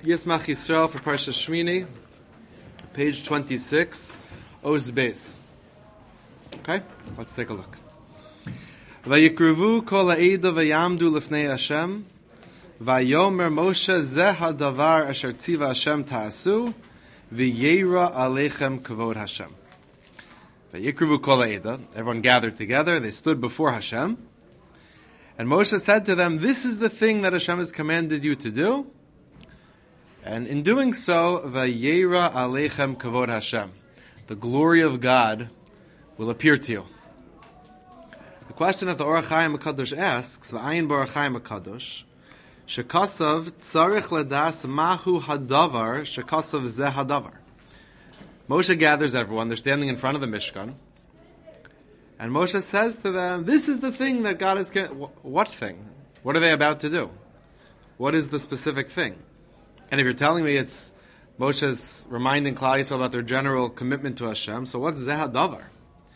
Yismach Yisrael for Parsha Shmini, page 26, Oz Beis. Okay, let's take a look. Vayikruvu kol ha'eda vayamdu lifnei Hashem, vayomer Moshe zeh hadavar asher tziva Hashem ta'asu, v'yeira aleichem kavod Hashem. Vayikruvu kol ha'eda, everyone gathered together, they stood before Hashem, and Moshe said to them, this is the thing that Hashem has commanded you to do, and in doing so, v'yeira aleichem kavod Hashem, the glory of God will appear to you. The question that the Orach Chaim HaKadosh asks, v'ayin b'Orach Chaim HaKadosh, shekasav tzarich ledas mahu hadavar shekasav zeh hadavar. Moshe gathers everyone, they're standing in front of the Mishkan, and Moshe says to them, this is the thing that God is... What thing? What are they about to do? What is the specific thing? And if you're telling me it's Moshe's reminding Klal Yisrael about their general commitment to Hashem, so what's Zeh Hadavar?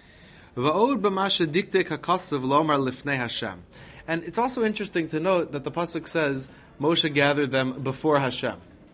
And it's also interesting to note that the pasuk says Moshe gathered them before Hashem.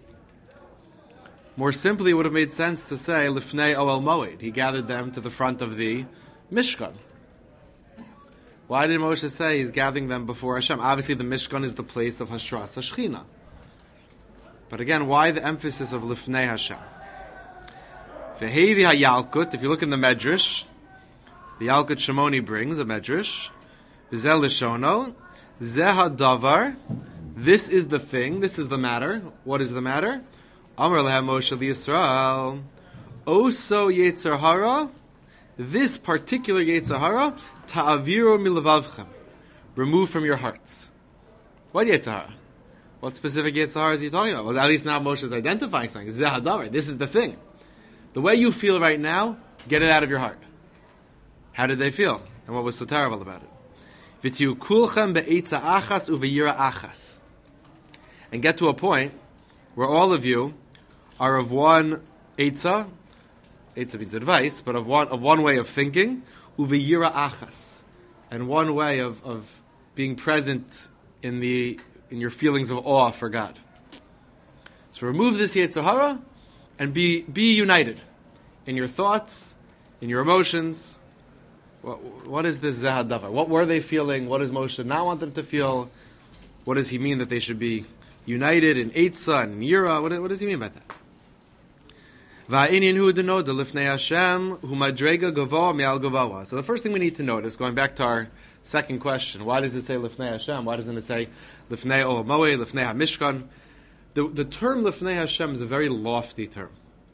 More simply, it would have made sense to say Lifnei Oel Moed. He gathered them to the front of the Mishkan. Why did Moshe say he's gathering them before Hashem? Obviously, the Mishkan is the place of Hashras HaShechina. But again, why the emphasis of Lifnei Hashem? Ve'hevi ha'yalkut, if you look in the Medrash, the Yalkut Shimoni brings a Medrash, V'zeh lishono, zeh hadavar, this is the thing, this is the matter. What is the matter? Amar lehem Moshe liYisrael, oso yetzer hara, this particular yetzer hara, ta'aviru milavavchem, remove from your hearts. What yetzer hara? What specific yetzer hara is he talking about? Well, at least now Moshe is identifying something. Zeh hadavar, this is the thing. The way you feel right now, get it out of your heart. How did they feel? And what was so terrible about it? V'tiu kulchem be'etza achas u'v'yira achas. And get to a point where all of you are of one etza means advice, but of one way of thinking, u'v'yira achas, and one way of being present in your feelings of awe for God. So remove this yetzer hara and be united in your thoughts, in your emotions. What is this Zeh Hadavar? What were they feeling? What does Moshe not want them to feel? What does he mean that they should be united in Eitzah and Yira? What does he mean by that? So the first thing we need to notice, going back to our second question, why does it say Lifnei Hashem? Why doesn't it say Lifnei Oel Moed, Lifnei HaMishkan? The term Lifnei Hashem is a very lofty term.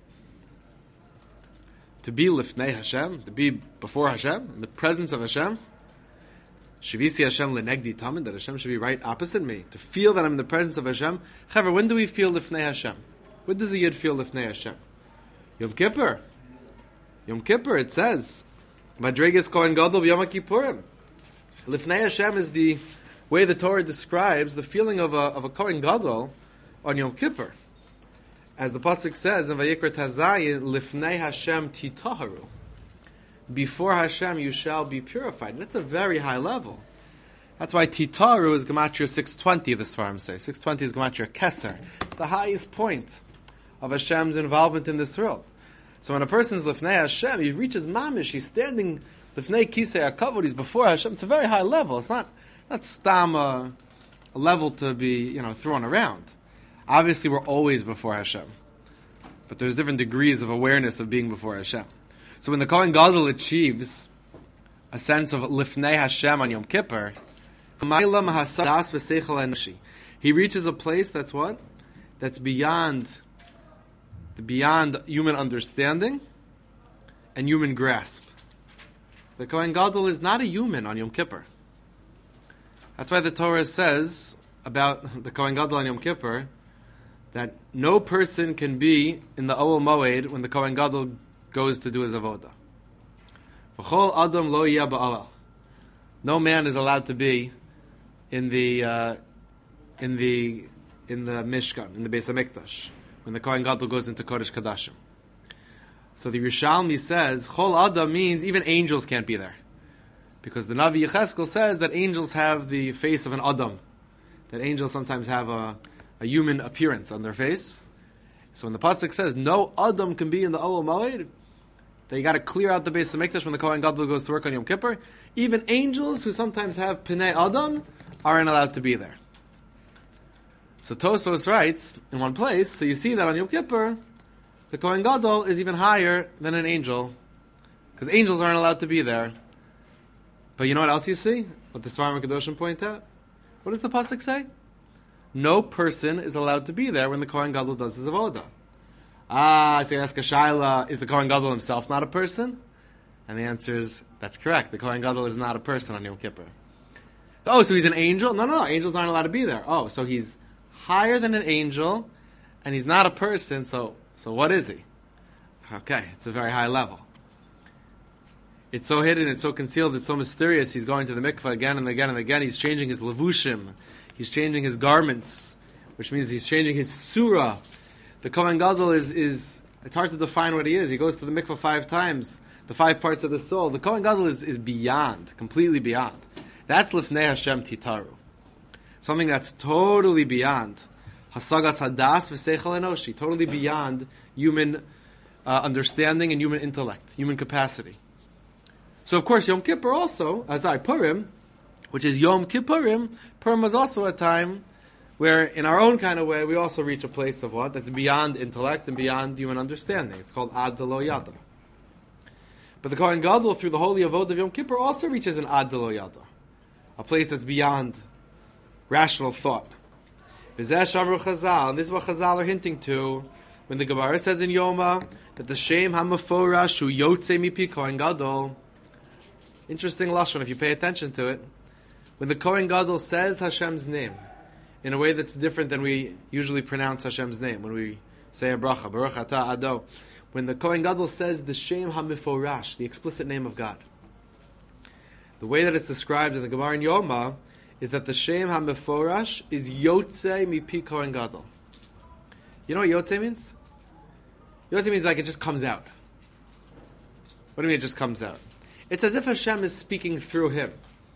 To be Lifnei Hashem, to be before Hashem, in the presence of Hashem, Shivisi Hashem lenegdi tamid, that Hashem should be right opposite me. To feel that I'm in the presence of Hashem. Chaver, when do we feel Lifnei Hashem? When does the Yid feel Lifnei Hashem? Yom Kippur. Yom Kippur, it says, Madreges Kohen Gadol B'Yom HaKippurim. Lifnei Hashem is the way the Torah describes the feeling of a Kohen Gadol on Yom Kippur. As the pasuk says in Vayikra Tazayin, Lifnei Hashem titaharu. Before Hashem you shall be purified. That's a very high level. That's why titaharu is Gematria 620, the Sfarim say. 620 is Gematria Keser. It's the highest point of Hashem's involvement in this world. So when a person's Lifnei Hashem, he reaches Mamish, he's standing Lifnei Kisei HaKavod, he's before Hashem. It's a very high level. It's not stam a level to be thrown around. Obviously, we're always before Hashem. But there's different degrees of awareness of being before Hashem. So when the Kohen Gadol achieves a sense of Lifnei Hashem on Yom Kippur, he reaches a place that's what? That's beyond human understanding and human grasp. The Kohen Gadol is not a human on Yom Kippur. That's why the Torah says about the Kohen Gadol on Yom Kippur that no person can be in the Oel Moed when the Kohen Gadol goes to do his avodah. V'chol adam lo yeh ba'oel. No man is allowed to be in the Mishkan, in the Beis Hamikdash, when the Kohen Gadol goes into Kodesh Kadashim. So the Yerushalmi says Chol adam means even angels can't be there, because the Navi Yecheskel says that angels have the face of an adam, that angels sometimes have a a human appearance on their face. So when the pasuk says no Adam can be in the Ohel Moed, that you got to clear out the base of Mikdash when the Kohen Gadol goes to work on Yom Kippur. Even angels who sometimes have Pnei Adam aren't allowed to be there. So Tosfos writes in one place, so you see that on Yom Kippur, the Kohen Gadol is even higher than an angel, because angels aren't allowed to be there. But you know what else you see? What the Svarim Kedoshim point out? What does the pasuk say? No person is allowed to be there when the Kohen Gadol does his avodah. So you ask a shaila, is the Kohen Gadol himself not a person? And the answer is, that's correct. The Kohen Gadol is not a person on Yom Kippur. Oh, so he's an angel? No, angels aren't allowed to be there. Oh, so he's higher than an angel, and he's not a person, so what is he? Okay, it's a very high level. It's so hidden, it's so concealed, it's so mysterious. He's going to the mikveh again and again and again. He's changing his levushim. He's changing his garments, which means he's changing his surah. The Kohen Gadol is it's hard to define what he is. He goes to the mikveh 5 times, the 5 parts of the soul. The Kohen Gadol is beyond, completely beyond. That's Lifnei Hashem Titaru. Something that's totally beyond Hasagas Hadas V'Seichel Enoshi, totally beyond human understanding and human intellect, human capacity. So of course Yom Kippur also, Purim, which is Yom Kippurim, Purim was also a time where in our own kind of way we also reach a place of what? That's beyond intellect and beyond human understanding. It's called Ad Delo Yada. But the Kohen Gadol through the holy avodah of Yom Kippur also reaches an Ad Delo Yada, a place that's beyond rational thought. V'zeh Shamru Chazal, and this is what Chazal are hinting to when the Gemara says in Yoma that the Shem HaMeforash Hu Yotzei Mipi Kohen Gadol. Interesting lashon if you pay attention to it. When the Kohen Gadol says Hashem's name in a way that's different than we usually pronounce Hashem's name when we say a bracha, Baruch Atah Ado. When the Kohen Gadol says the Shem HaMeforash, the explicit name of God, the way that it's described in the Gemara in Yoma is that the Shem HaMeforash is Yotzei Mipi Kohen Gadol. You know what Yotzei means? Yotzei means like it just comes out. What do you mean it just comes out? It's as if Hashem is speaking through him.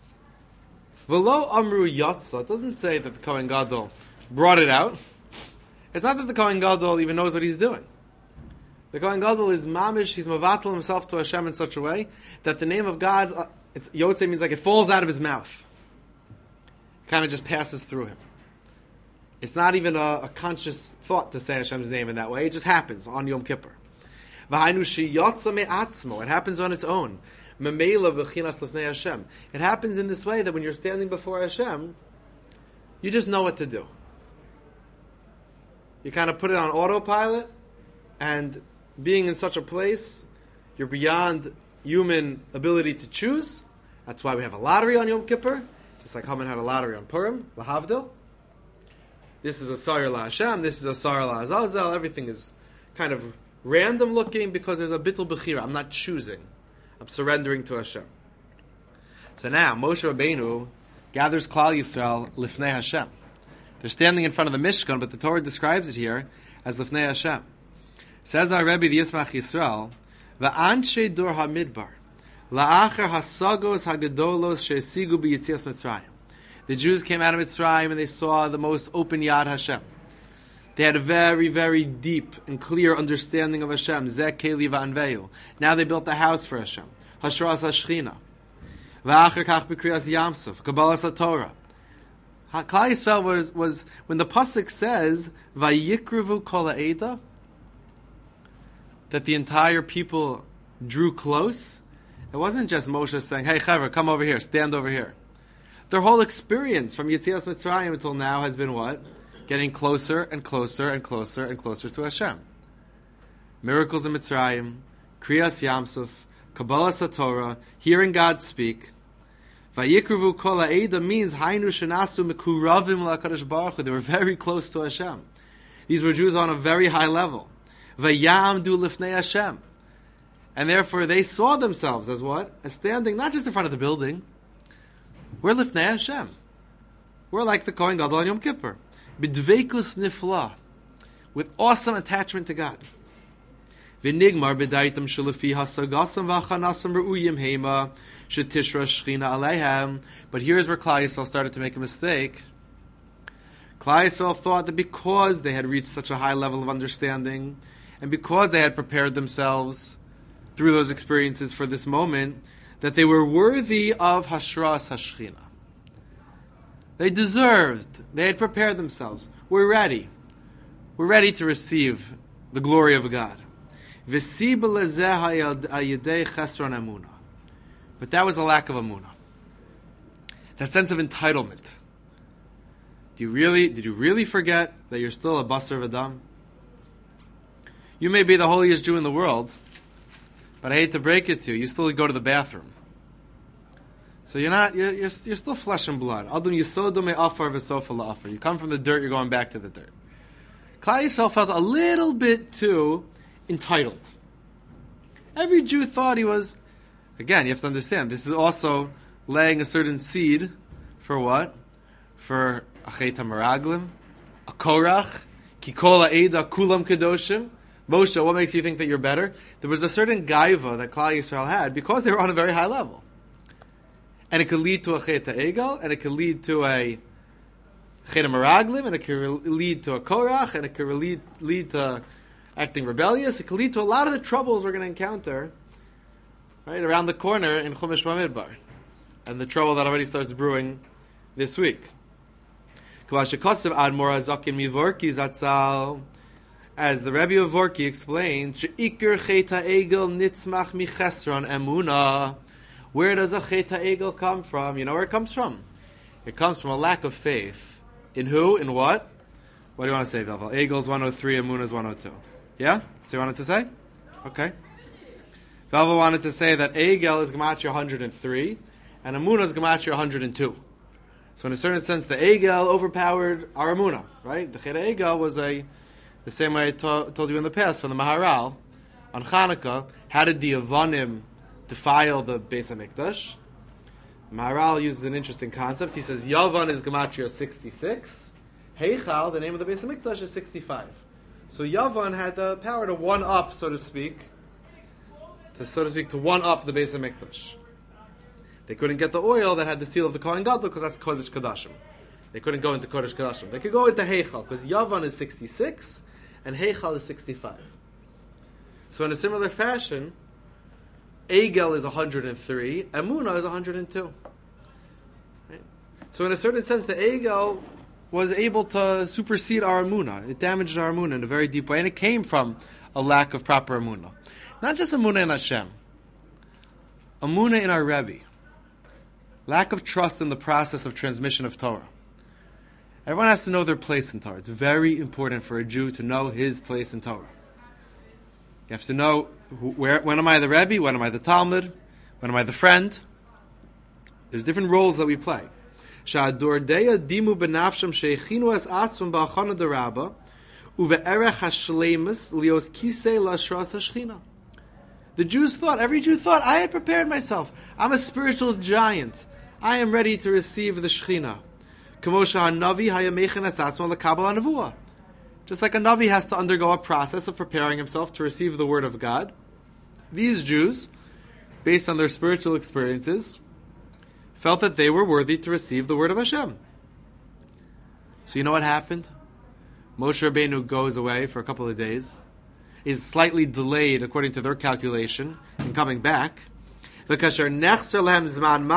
V'lo amru yatsa. It doesn't say that the Kohen Gadol brought it out. It's not that the Kohen Gadol even knows what he's doing. The Kohen Gadol is mamish, he's mavatal himself to Hashem in such a way that the name of God, Yotzei means like it falls out of his mouth. It kind of just passes through him. It's not even a conscious thought to say Hashem's name in that way. It just happens on Yom Kippur. V'hainu shi yatsa me'atzmo. It happens on its own. Memela b'chinas lifnei Hashem. It happens in this way that when you're standing before Hashem, you just know what to do. You kind of put it on autopilot, and being in such a place, you're beyond human ability to choose. That's why we have a lottery on Yom Kippur, just like Haman had a lottery on Purim, Lahavdil. This is a Sar La Hashem, this is a Sar La Azazel. Everything is kind of random looking because there's a bittul bechira. I'm not choosing. I'm surrendering to Hashem. So now, Moshe Rabbeinu gathers Klal Yisrael Lifnei Hashem. They're standing in front of the Mishkan, but the Torah describes it here as Lifnei Hashem. Says our Rebbe, the Yismach Yisrael, V'anshe dor hamidbar, la'acher hasagos hagadolos she'esigu b'yitzias Mitzrayim. The Jews came out of Mitzrayim and they saw the most open Yad Hashem. They had a very, very deep and clear understanding of Hashem. Zeh keli v'anveyu. Now they built a house for Hashem. Hashras HaShechina. V'acher kach b'kriyas Yamsuf. Kabbalas HaTorah. Klal Yisrael was when the pasuk says Vayikrivu kol ha'eda, that the entire people drew close. It wasn't just Moshe saying, "Hey, Chaver, come over here, stand over here." Their whole experience from Yetzias Mitzrayim until now has been what? Getting closer and closer and closer and closer to Hashem. Miracles in Mitzrayim, Kriyas Yamsuf, Kabbalas HaTorah, hearing God speak. Vayikruvu kol ha'eda means Hainu shenasu mekuravim la'Kadosh Baruch Hu. They were very close to Hashem. These were Jews on a very high level. Vayamdu lifnei Hashem. And therefore they saw themselves as what? As standing not just in front of the building. We're lifnei Hashem. We're like the Kohen Gadol on Yom Kippur. B'dveikus nifla. With awesome attachment to God. V'nigmar b'daitam shelefi hasagasam v'achanasam re'uyim heima shetishra shchina aleihem. But here's where Klal Yisrael started to make a mistake. Klal Klal Yisrael thought that because they had reached such a high level of understanding, and because they had prepared themselves through those experiences for this moment, that they were worthy of Hashras Hashchina. They deserved, they had prepared themselves. We're ready. We're ready to receive the glory of God. But that was a lack of emunah. That sense of entitlement. Did you really forget that you're still a basar v'dam? You may be the holiest Jew in the world, but I hate to break it to you, you still go to the bathroom. So you're still flesh and blood. Adam yisodo me'afar v'sofa la'afar. You come from the dirt, you're going back to the dirt. Klal Yisrael felt a little bit too entitled. Every Jew thought he was. Again, you have to understand, this is also laying a certain seed for what? For a chet hameraglim, a korach, kikol ha'eda kulam kedoshim. Moshe, what makes you think that you're better? There was a certain gaiva that Klal Yisrael had because they were on a very high level. And it could lead to a chet ha'egel, and it could lead to a chet hameraglim, and it could lead to a korach, and it could lead to acting rebellious. It could lead to a lot of the troubles we're going to encounter right around the corner in Chumash Bamidbar, and the trouble that already starts brewing this week. As the Rebbe of Vorki explained, where does a chet ha'egel come from? You know where it comes from? It comes from a lack of faith. In who? In what? What do you want to say, Velvel? Egel is 103, Emunah is 102. Yeah? So you wanted to say? Okay. Velvel wanted to say that Egel is Gematria 103, and Emunah is Gematria 102. So in a certain sense, the Egel overpowered our Emunah, right? The Chet Egel was the same way I told you in the past from the Maharal on Chanukah. How did the Avanim defile the Beis HaMikdash? Maharal uses an interesting concept. He says Yavan is Gematria 66. Heichal, the name of the Beis HaMikdash, is 65. So Yavan had the power to one up, so to speak, to one up the Beis HaMikdash. They couldn't get the oil that had the seal of the Kohen Gadol because that's Kodesh Kodashim. They couldn't go into Kodesh Kodashim. They could go into Heichal because Yavan is 66 and Heichal is 65. So in a similar fashion, Egel is 103, Emunah is 102. Right? So in a certain sense, the Egel was able to supersede our Emunah. It damaged our Emunah in a very deep way, and it came from a lack of proper Emunah. Not just Emunah in Hashem, Emunah in our Rebbe. Lack of trust in the process of transmission of Torah. Everyone has to know their place in Torah. It's very important for a Jew to know his place in Torah. You have to know when am I the Rebbe, when am I the Talmud, when am I the friend. There's different roles that we play. The Jews thought, every Jew thought, I had prepared myself. I'm a spiritual giant. I am ready to receive the Shekhinah. Just like a Navi has to undergo a process of preparing himself to receive the word of God, these Jews, based on their spiritual experiences, felt that they were worthy to receive the word of Hashem. So you know what happened? Moshe Rabbeinu goes away for a couple of days, is slightly delayed according to their calculation in coming back. When Klal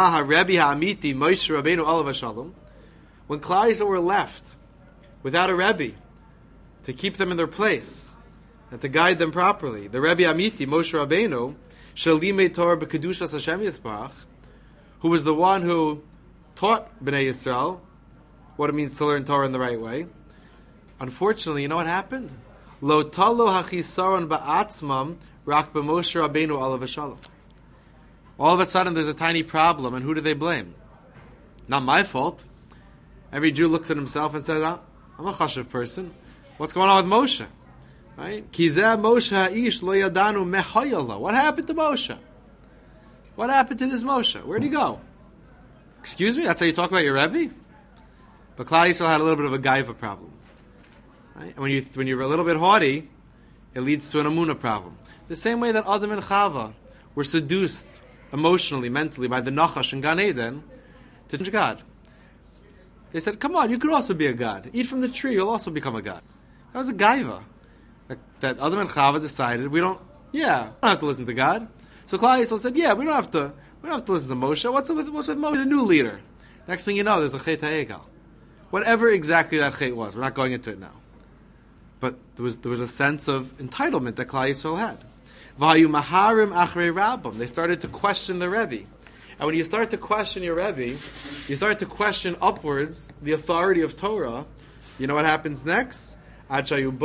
Yisrael were left without a Rebbe to keep them in their place and to guide them properly, the Rebbe Amiti, Moshe Rabbeinu, Shalimei Torah b'kedushas Hashem Yisparach, who was the one who taught Bnei Yisrael what it means to learn Torah in the right way. Unfortunately, you know what happened? Lo talo hachisaron ba'atzmam rak b'Moshe Rabbeinu alav v'shalom. All of a sudden, there's a tiny problem, and who do they blame? Not my fault. Every Jew looks at himself and says, I'm a chashuv person. What's going on with Moshe? Right? Kizeh Moshe ha'ish lo yadanu mehayala. What happened to Moshe? What happened to this Moshe? Where'd he go? Excuse me? That's how you talk about your Rebbe? But Klal Yisrael had a little bit of a gaiva problem. Right? And when you're a little bit haughty, it leads to an Emunah problem. The same way that Adam and Chava were seduced emotionally, mentally, by the Nachash and Gan Eden to God. They said, come on, you could also be a god. Eat from the tree, you'll also become a god. That was a gaiva. That Adam and Chava decided, we don't have to listen to God. So Klal Yisrael said, we don't have to listen to Moshe. What's with Moshe? A new leader. Next thing you know, there's a Chet HaEgal. Whatever exactly that Chet was, we're not going into it now. But there was a sense of entitlement that Klal Yisrael had. V'hayu maharim achrei rabbim. They started to question the Rebbe. And when you start to question your Rebbe, you start to question upwards the authority of Torah. You know what happens next? Your lack of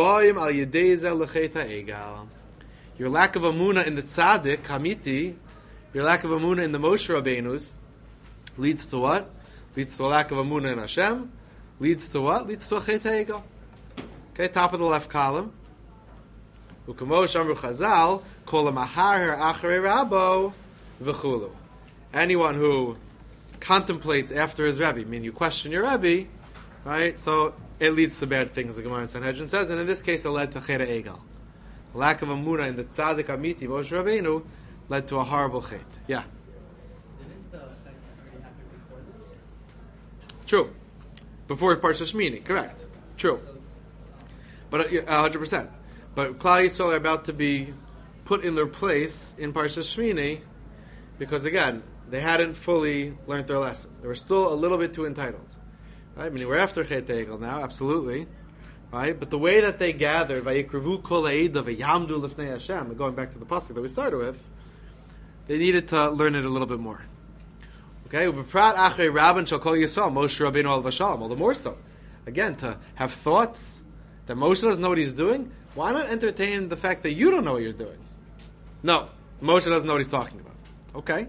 amunah in the tzaddik, Hamiti, your lack of amunah in the Moshe Rabbeinus, leads to what? Leads to a lack of amunah in Hashem. Leads to what? Leads to a chet ha'egal. Okay, top of the left column. U'kamosh amru chazal, kol ha'mahar achrei rabo v'chulu. Anyone who contemplates after his Rebbe, meaning you question your Rebbe, right? So it leads to bad things, the Gemara in Sanhedrin says, and in this case it led to chet ha'egal. Lack of amunah in the tzaddik amiti, Moshe Rabbeinu, led to a horrible chet. Yeah. Didn't the effect already happen before this? True. Before Parsha Shmini, correct. True. But 100%. But Klal Yisrael are about to be put in their place in Parsha Shmini because, again, they hadn't fully learned their lesson. They were still a little bit too entitled. Right? I mean, we're after Chet HaEgal now, absolutely. Right? But the way that they gathered, Vayikrevu kol ha'eda v'yamdu lifnei Hashem, going back to the pasuk that we started with, they needed to learn it a little bit more. Okay? U'beprat achrei rabban shel kol Yisrael, Moshe Rabbeinu al v'shalom. All the more so. Again, to have thoughts that Moshe doesn't know what he's doing, why not entertain the fact that you don't know what you're doing? No. Moshe doesn't know what he's talking about. Okay?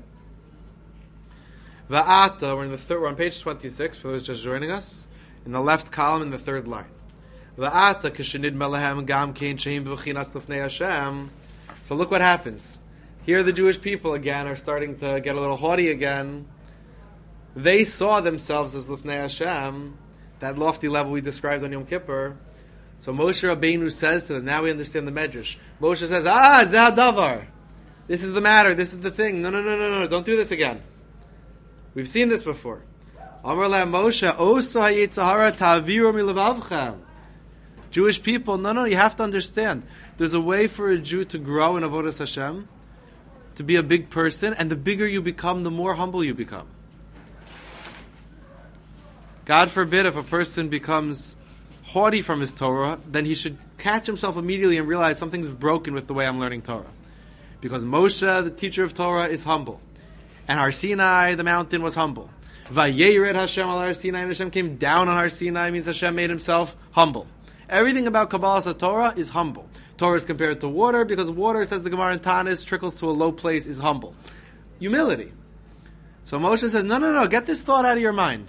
Va'ata, we're on page 26, for those just joining us, in the left column in the third line. Va'ata kishenid melahem gam kein shehim b'chinas lifnei Hashem. So look what happens. Here the Jewish people again are starting to get a little haughty again. They saw themselves as lifnei Hashem, that lofty level we described on Yom Kippur. So Moshe Rabbeinu says to them, now we understand the Medrash. Moshe says, zeh hadavar. This is the matter, this is the thing. No, don't do this again. We've seen this before. Amar la Moshe, oso hayetzahara ta'aviru milevavchem. Jewish people, no, you have to understand. There's a way for a Jew to grow in Avodas Hashem, to be a big person, and the bigger you become, the more humble you become. God forbid if a person becomes haughty from his Torah, then he should catch himself immediately and realize something's broken with the way I'm learning Torah. Because Moshe, the teacher of Torah, is humble. And Har Sinai, the mountain, was humble. Vayered Hashem al Har Sinai, and Hashem came down on Har Sinai, means Hashem made himself humble. Everything about Kabbalah Torah is humble. Torah is compared to water, because water, says the Gemara in Tanis, trickles to a low place, is humble. Humility. So Moshe says, no, get this thought out of your mind.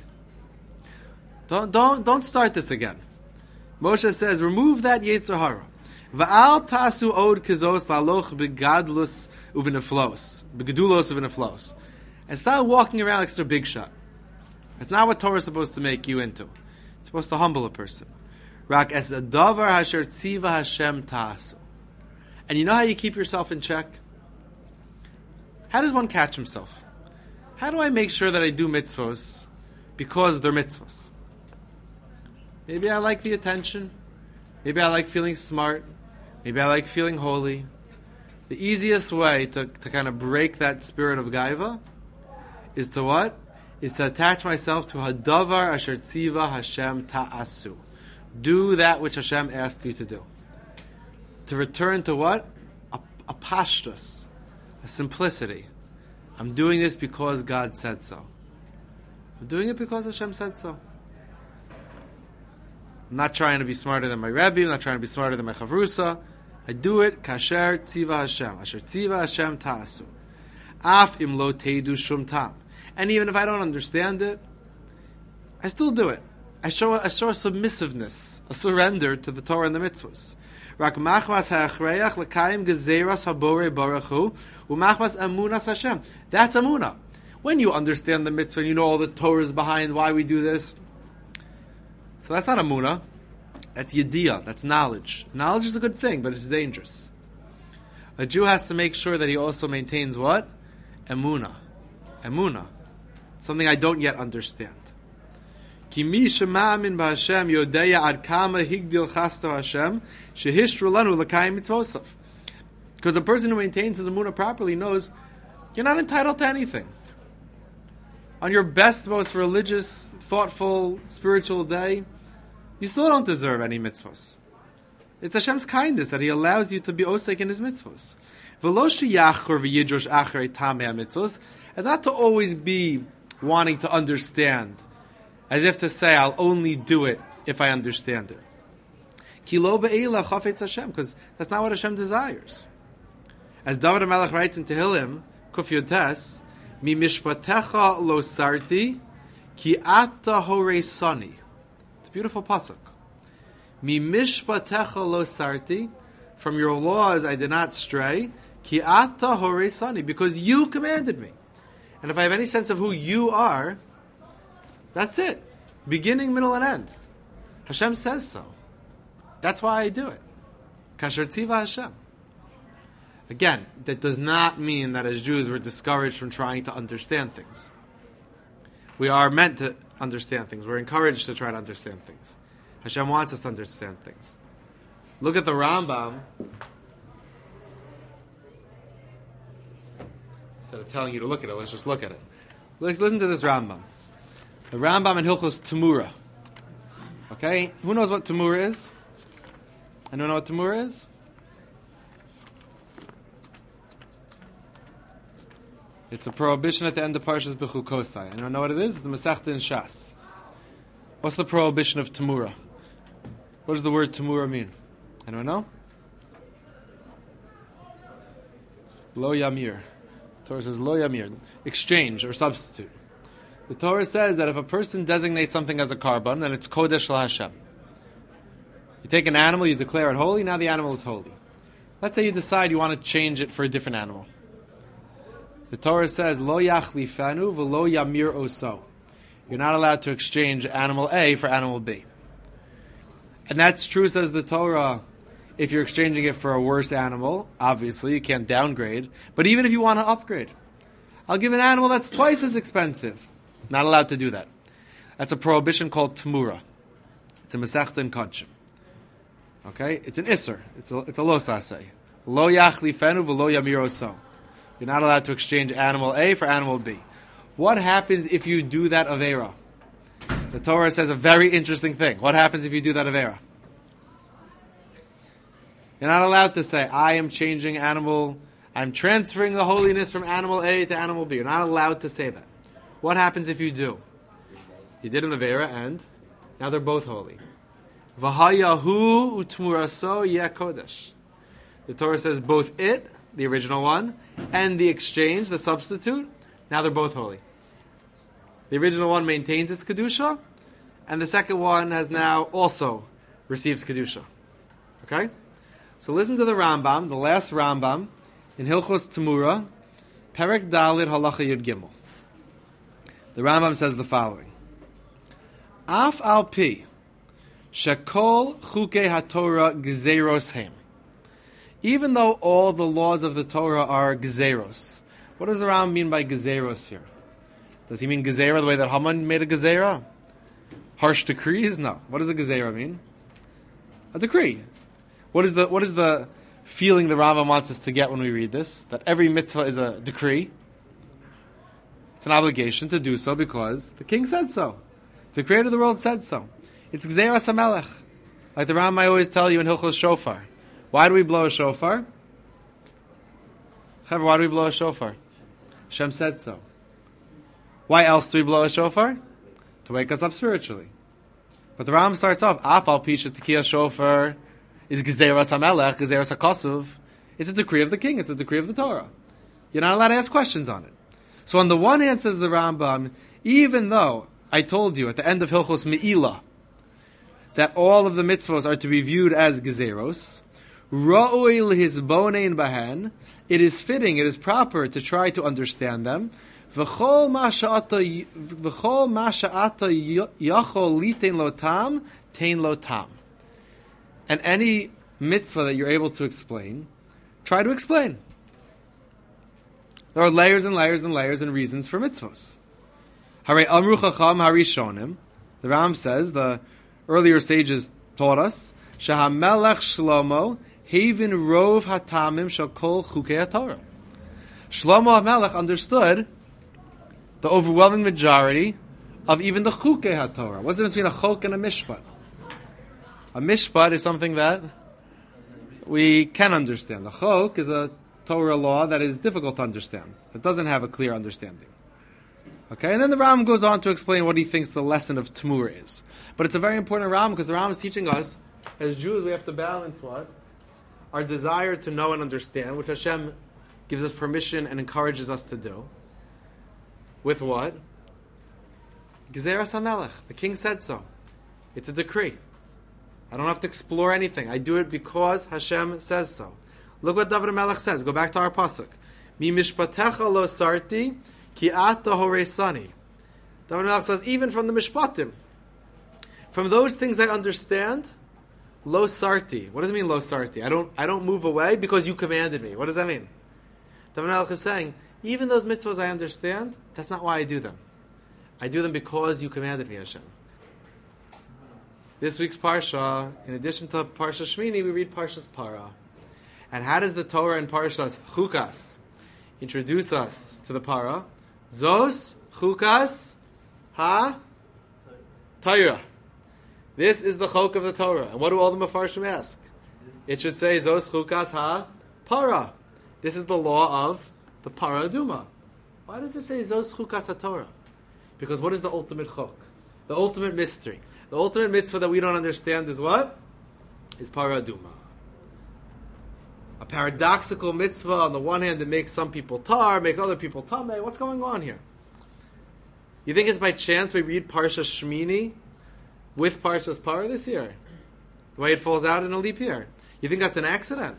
Don't start this again. Moshe says, remove that Yetzer Hara. Va'al tasu od kizos laloch begadlus uvineflos. Begadulos uvineflos. And stop walking around like a big shot. That's not what Torah is supposed to make you into. It's supposed to humble a person. Rak es adavar hasher tziva Hashem tasu. And you know how you keep yourself in check? How does one catch himself? How do I make sure that I do mitzvos because they're mitzvos? Maybe I like the attention. Maybe I like feeling smart. Maybe I like feeling holy. The easiest way to kind of break that spirit of gaiva is to what? Is to attach myself to hadavar asher tziva Hashem ta'asu. Do that which Hashem asked you to do. To return to what? A pashtus, a simplicity. I'm doing this because God said so. I'm doing it because Hashem said so. I'm not trying to be smarter than my Rebbe. I'm not trying to be smarter than my Chavrusa. I do it kasher tziva Hashem. Asher tziva Hashem ta'asu. Af im lo teidu shum tam. And even if I don't understand it, I still do it. I show a submissiveness, a surrender to the Torah and the mitzvahs. Rak machmas ha'achreach l'kayim gezeras habore baruchu u'machmas amunas Hashem. That's amunah. When you understand the mitzvah and you know all the Torahs behind why we do this, so that's not amunah. That's yediyah. That's knowledge. Knowledge is a good thing, but it's dangerous. A Jew has to make sure that he also maintains what? Emunah. Emunah. Something I don't yet understand. Ki mi shema'amin b'Hashem yodeya ad kama higdil chasto Hashem shehishru lanu l'kayim mitzvosav. Because a person who maintains his emunah properly knows you're not entitled to anything. On your best, most religious, thoughtful, spiritual day, you still don't deserve any mitzvahs. It's Hashem's kindness that He allows you to be osek in His mitzvahs. And not to always be wanting to understand, as if to say, I'll only do it if I understand it. Because that's not what Hashem desires. As David HaMelech writes in Tehillim, Kuf Yud Tes, Mi mishpatecha lo sarti, ki ata horei sani. It's a beautiful pasuk. Mi mishpatecha lo sarti, from your laws I did not stray, ki ata horei sani, because you commanded me. And if I have any sense of who you are, that's it. Beginning, middle, and end. Hashem says so. That's why I do it. Kasher tziva Hashem. Again, that does not mean that as Jews we're discouraged from trying to understand things. We are meant to understand things. We're encouraged to try to understand things. Hashem wants us to understand things. Look at the Rambam. Instead of telling you to look at it, let's just look at it. Let's listen to this Rambam. The Rambam in Hilchos Temura. Okay? Who knows what Temura is? Anyone know what Temura is? It's a prohibition at the end of Parshas Bechukosai. Anyone know what it is? It's the Masechta in Shas. What's the prohibition of Temura? What does the word Temura mean? Anyone know? Lo Yamir. The Torah says Lo Yamir. Exchange or substitute. The Torah says that if a person designates something as a carbon, then it's Kodesh Shel Hashem. You take an animal, you declare it holy, now the animal is holy. Let's say you decide you want to change it for a different animal. The Torah says, Lo yachlifanu v'lo yamir oso. You're not allowed to exchange animal A for animal B. And that's true, says the Torah, if you're exchanging it for a worse animal. Obviously, you can't downgrade. But even if you want to upgrade, I'll give an animal that's twice as expensive. Not allowed to do that. That's a prohibition called Temura. It's a Masechta in Kodshim. Okay? It's an Isser. It's a Lo Saseh. Lo yachlifanu v'lo yamir oso. You're not allowed to exchange animal A for animal B. What happens if you do that Aveira? The Torah says a very interesting thing. What happens if you do that Aveira? You're not allowed to say, I am changing animal, I'm transferring the holiness from animal A to animal B. You're not allowed to say that. What happens if you do? You did an Aveira and now they're both holy. V'hayahu utmuraso yeh kodesh. The Torah says both it, the original one, and the exchange, the substitute, now they're both holy. The original one maintains its Kedusha, and the second one has now also receives Kedusha. Okay? So listen to the Rambam, the last Rambam, in Hilchos Temura, Perek Dalit Halacha Yud Gimel. The Rambam says the following. Af al pi, shekol chukei haTorah gzeros hem. Even though all the laws of the Torah are gezeros. What does the Rambam mean by gezeros here? Does he mean gezerah the way that Haman made a gezerah? Harsh decrees? No. What does a gezerah mean? A decree. What is the feeling the Rambam wants us to get when we read this? That every mitzvah is a decree. It's an obligation to do so because the king said so. The creator of the world said so. It's Gzeras HaMelech. Like the Rambam I always tell you in Hilchos Shofar. Why do we blow a shofar? Chaver, why do we blow a shofar? Hashem said so. Why else do we blow a shofar? To wake us up spiritually. But the Rambam starts off, Afal Pisha Tekiya Shofar is Gezeras HaMelech, Gezeras HaKosuv. It's a decree of the king, it's a decree of the Torah. You're not allowed to ask questions on it. So on the one hand, says the Rambam, even though I told you at the end of Hilchos Me'ilah that all of the mitzvahs are to be viewed as Gezeros, Ra'oi lehizbonein bahen. It is fitting, it is proper to try to understand them. V'chol ma she'ata yachol litein lo tam, tein lo tam. And any mitzvah that you're able to explain, try to explain. There are layers and layers and layers and reasons for mitzvahs. Harei amru chacham harishonim. The Ram says, the earlier sages taught us, Shahamelech Shlomo Havin Rov Hatamim Shakol Chukei Torah. Shlomo HaMelech understood the overwhelming majority of even the Chukei HaTorah. What's the difference between a chok and a mishpat? A mishpat is something that we can understand. A chok is a Torah law that is difficult to understand. It doesn't have a clear understanding. Okay, and then the Ram goes on to explain what he thinks the lesson of Tmura is. But it's a very important Ram because the Ram is teaching us, as Jews, we have to balance what? Our desire to know and understand, which Hashem gives us permission and encourages us to do. With what? Gezeras HaMelech. The king said so. It's a decree. I don't have to explore anything. I do it because Hashem says so. Look what David HaMelech says. Go back to our pasuk. Mi mishpatecha lo sarti ki ata horesani. David HaMelech says, even from the mishpatim, from those things I understand, lo sarti. What does it mean, lo sarti? I don't move away because you commanded me. What does that mean? David HaMelech is saying, even those mitzvahs I understand, that's not why I do them. I do them because you commanded me, Hashem. This week's Parsha, in addition to Parsha Shmini, we read Parshas Para. And how does the Torah in Parshas Chukas introduce us to the Para? Zos Chukas Ha Torah. This is the chok of the Torah. And what do all the Mefarshim ask? It should say Zos Chukas Ha Para. This is the law of the Para Aduma. Why does it say Zos Chukas HaTorah? Because what is the ultimate chok? The ultimate mystery. The ultimate mitzvah that we don't understand is what? Is Para Aduma. A paradoxical mitzvah. On the one hand, it makes some people tar, makes other people tameh. What's going on here? You think it's by chance we read Parsha Shmini with Parshas Para this year? The way it falls out in a leap year. You think that's an accident?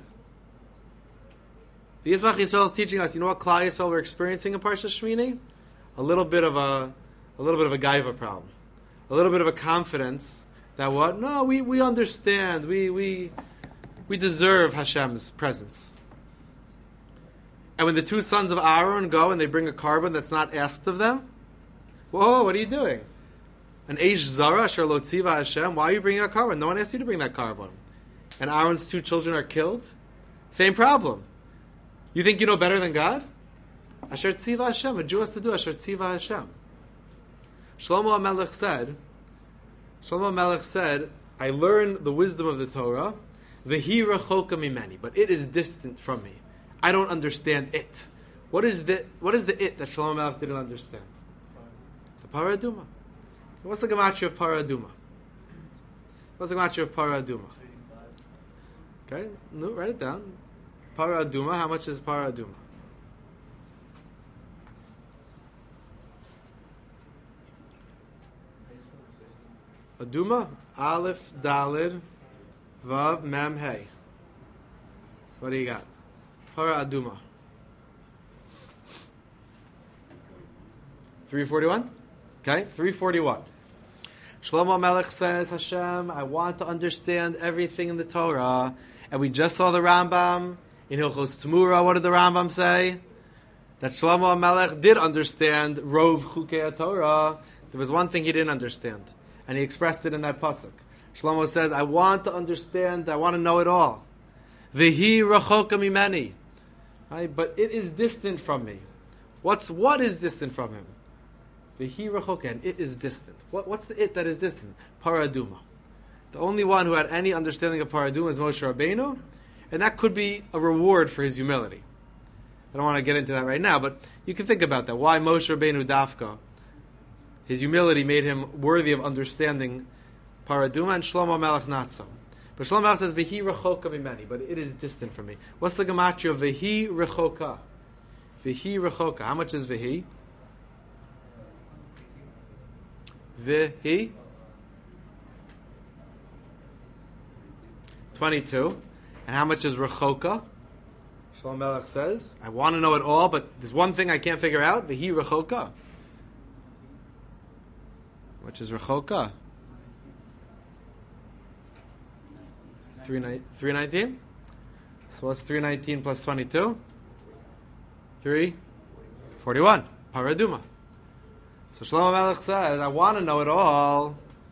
The Yismach Yisrael is teaching us, you know what Klal Yisrael we're experiencing in Parsha Shmini? A little bit of a gaiva problem. A little bit of a confidence that what? No, we understand. We deserve Hashem's presence. And when the two sons of Aaron go and they bring a carbon that's not asked of them, whoa, what are you doing? An Eish Zara, Asher Lo Tziva Hashem, why are you bringing a carbon? No one asked you to bring that carbon. And Aaron's two children are killed? Same problem. You think you know better than God? Asher Tziva Hashem, a Jew has to do Asher Tziva Hashem. Shlomo HaMelech said, I learn the wisdom of the Torah, V'hi rachoka mimeni, but it is distant from me. I don't understand it. What is the it that Shlomo HaMelech didn't understand? The Para Aduma. What's the gematria of Para Aduma? What's the gematria of Para Aduma? Okay, no, write it down. Para Aduma, how much is Para Aduma? Aduma, Aleph, Dalid, Vav, Mem, Hey. So what do you got? Para Aduma. 341? Okay, 341. Shlomo HaMelech says, Hashem, I want to understand everything in the Torah. And we just saw the Rambam in Hilchos Tmura. What did the Rambam say? That Shlomo HaMelech did understand Rov Chukei Torah. There was one thing he didn't understand. And he expressed it in that pasuk. Shlomo says, I want to understand, I want to know it all. V'hi rachoka mimeni. Right? But it is distant from me. What is distant from him? V'hi rachoka, and it is distant. What's the it that is distant? Para Aduma. The only one who had any understanding of Para Aduma is Moshe Rabbeinu, and that could be a reward for his humility. I don't want to get into that right now, but you can think about that. Why Moshe Rabbeinu Dafka? His humility made him worthy of understanding Para Aduma, and Shlomo HaMelech not so. But Shlomo HaMelech says, V'hi rechoka mimeni, but it is distant from me. What's the gematria of V'hi rechoka? V'hi rechoka. How much is V'hi? V'hi? 22. And how much is rechoka? Shlomo HaMelech says, I want to know it all, but there's one thing I can't figure out. V'hi rechoka. Which is rechoka? 319? So what's 319 plus 22? 341. Para Aduma. So Shlomo HaMelech says, I want to know it all,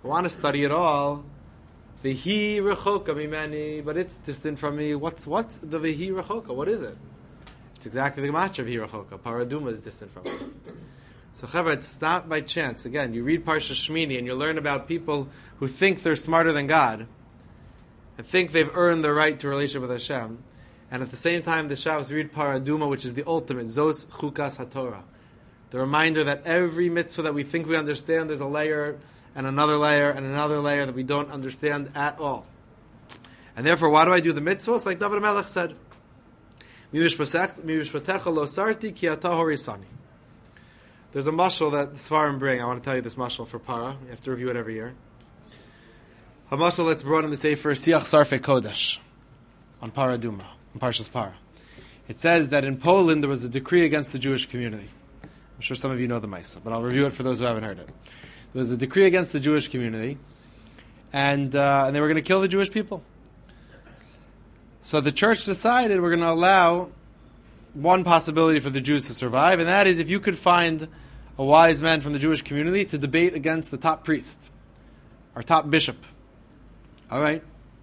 I want to study it all. V'hi rechoka mimeni, but it's distant from me. What's the v'hi rechoka? What is it? It's exactly the gematria of v'hi rechoka. Paraduma is distant from me. So, Chaver, it's not by chance. Again, you read Parsha Shmini and you learn about people who think they're smarter than God and think they've earned the right to a relationship with Hashem. And at the same time, the Shabbos read Paraduma, which is the ultimate, Zos Chukas HaTorah. The reminder that every mitzvah that we think we understand, there's a layer and another layer and another layer that we don't understand at all. And therefore, why do I do the mitzvahs? Like David HaMelech said, Mi mishpatecha lo sarti ki ata horisani. There's a mashal that the Svarim bring. I want to tell you this mashal for Para. You have to review it every year. A mashal that's brought in the Sefer Siach Sarfei Kodesh on Paraduma, on Parshas Para. It says that in Poland there was a decree against the Jewish community. I'm sure some of you know the Maisa, but I'll review it for those who haven't heard it. There was a decree against the Jewish community, and they were going to kill the Jewish people. So the church decided we're going to allow one possibility for the Jews to survive, and that is if you could find a wise man from the Jewish community to debate against the top priest, our top bishop. All right.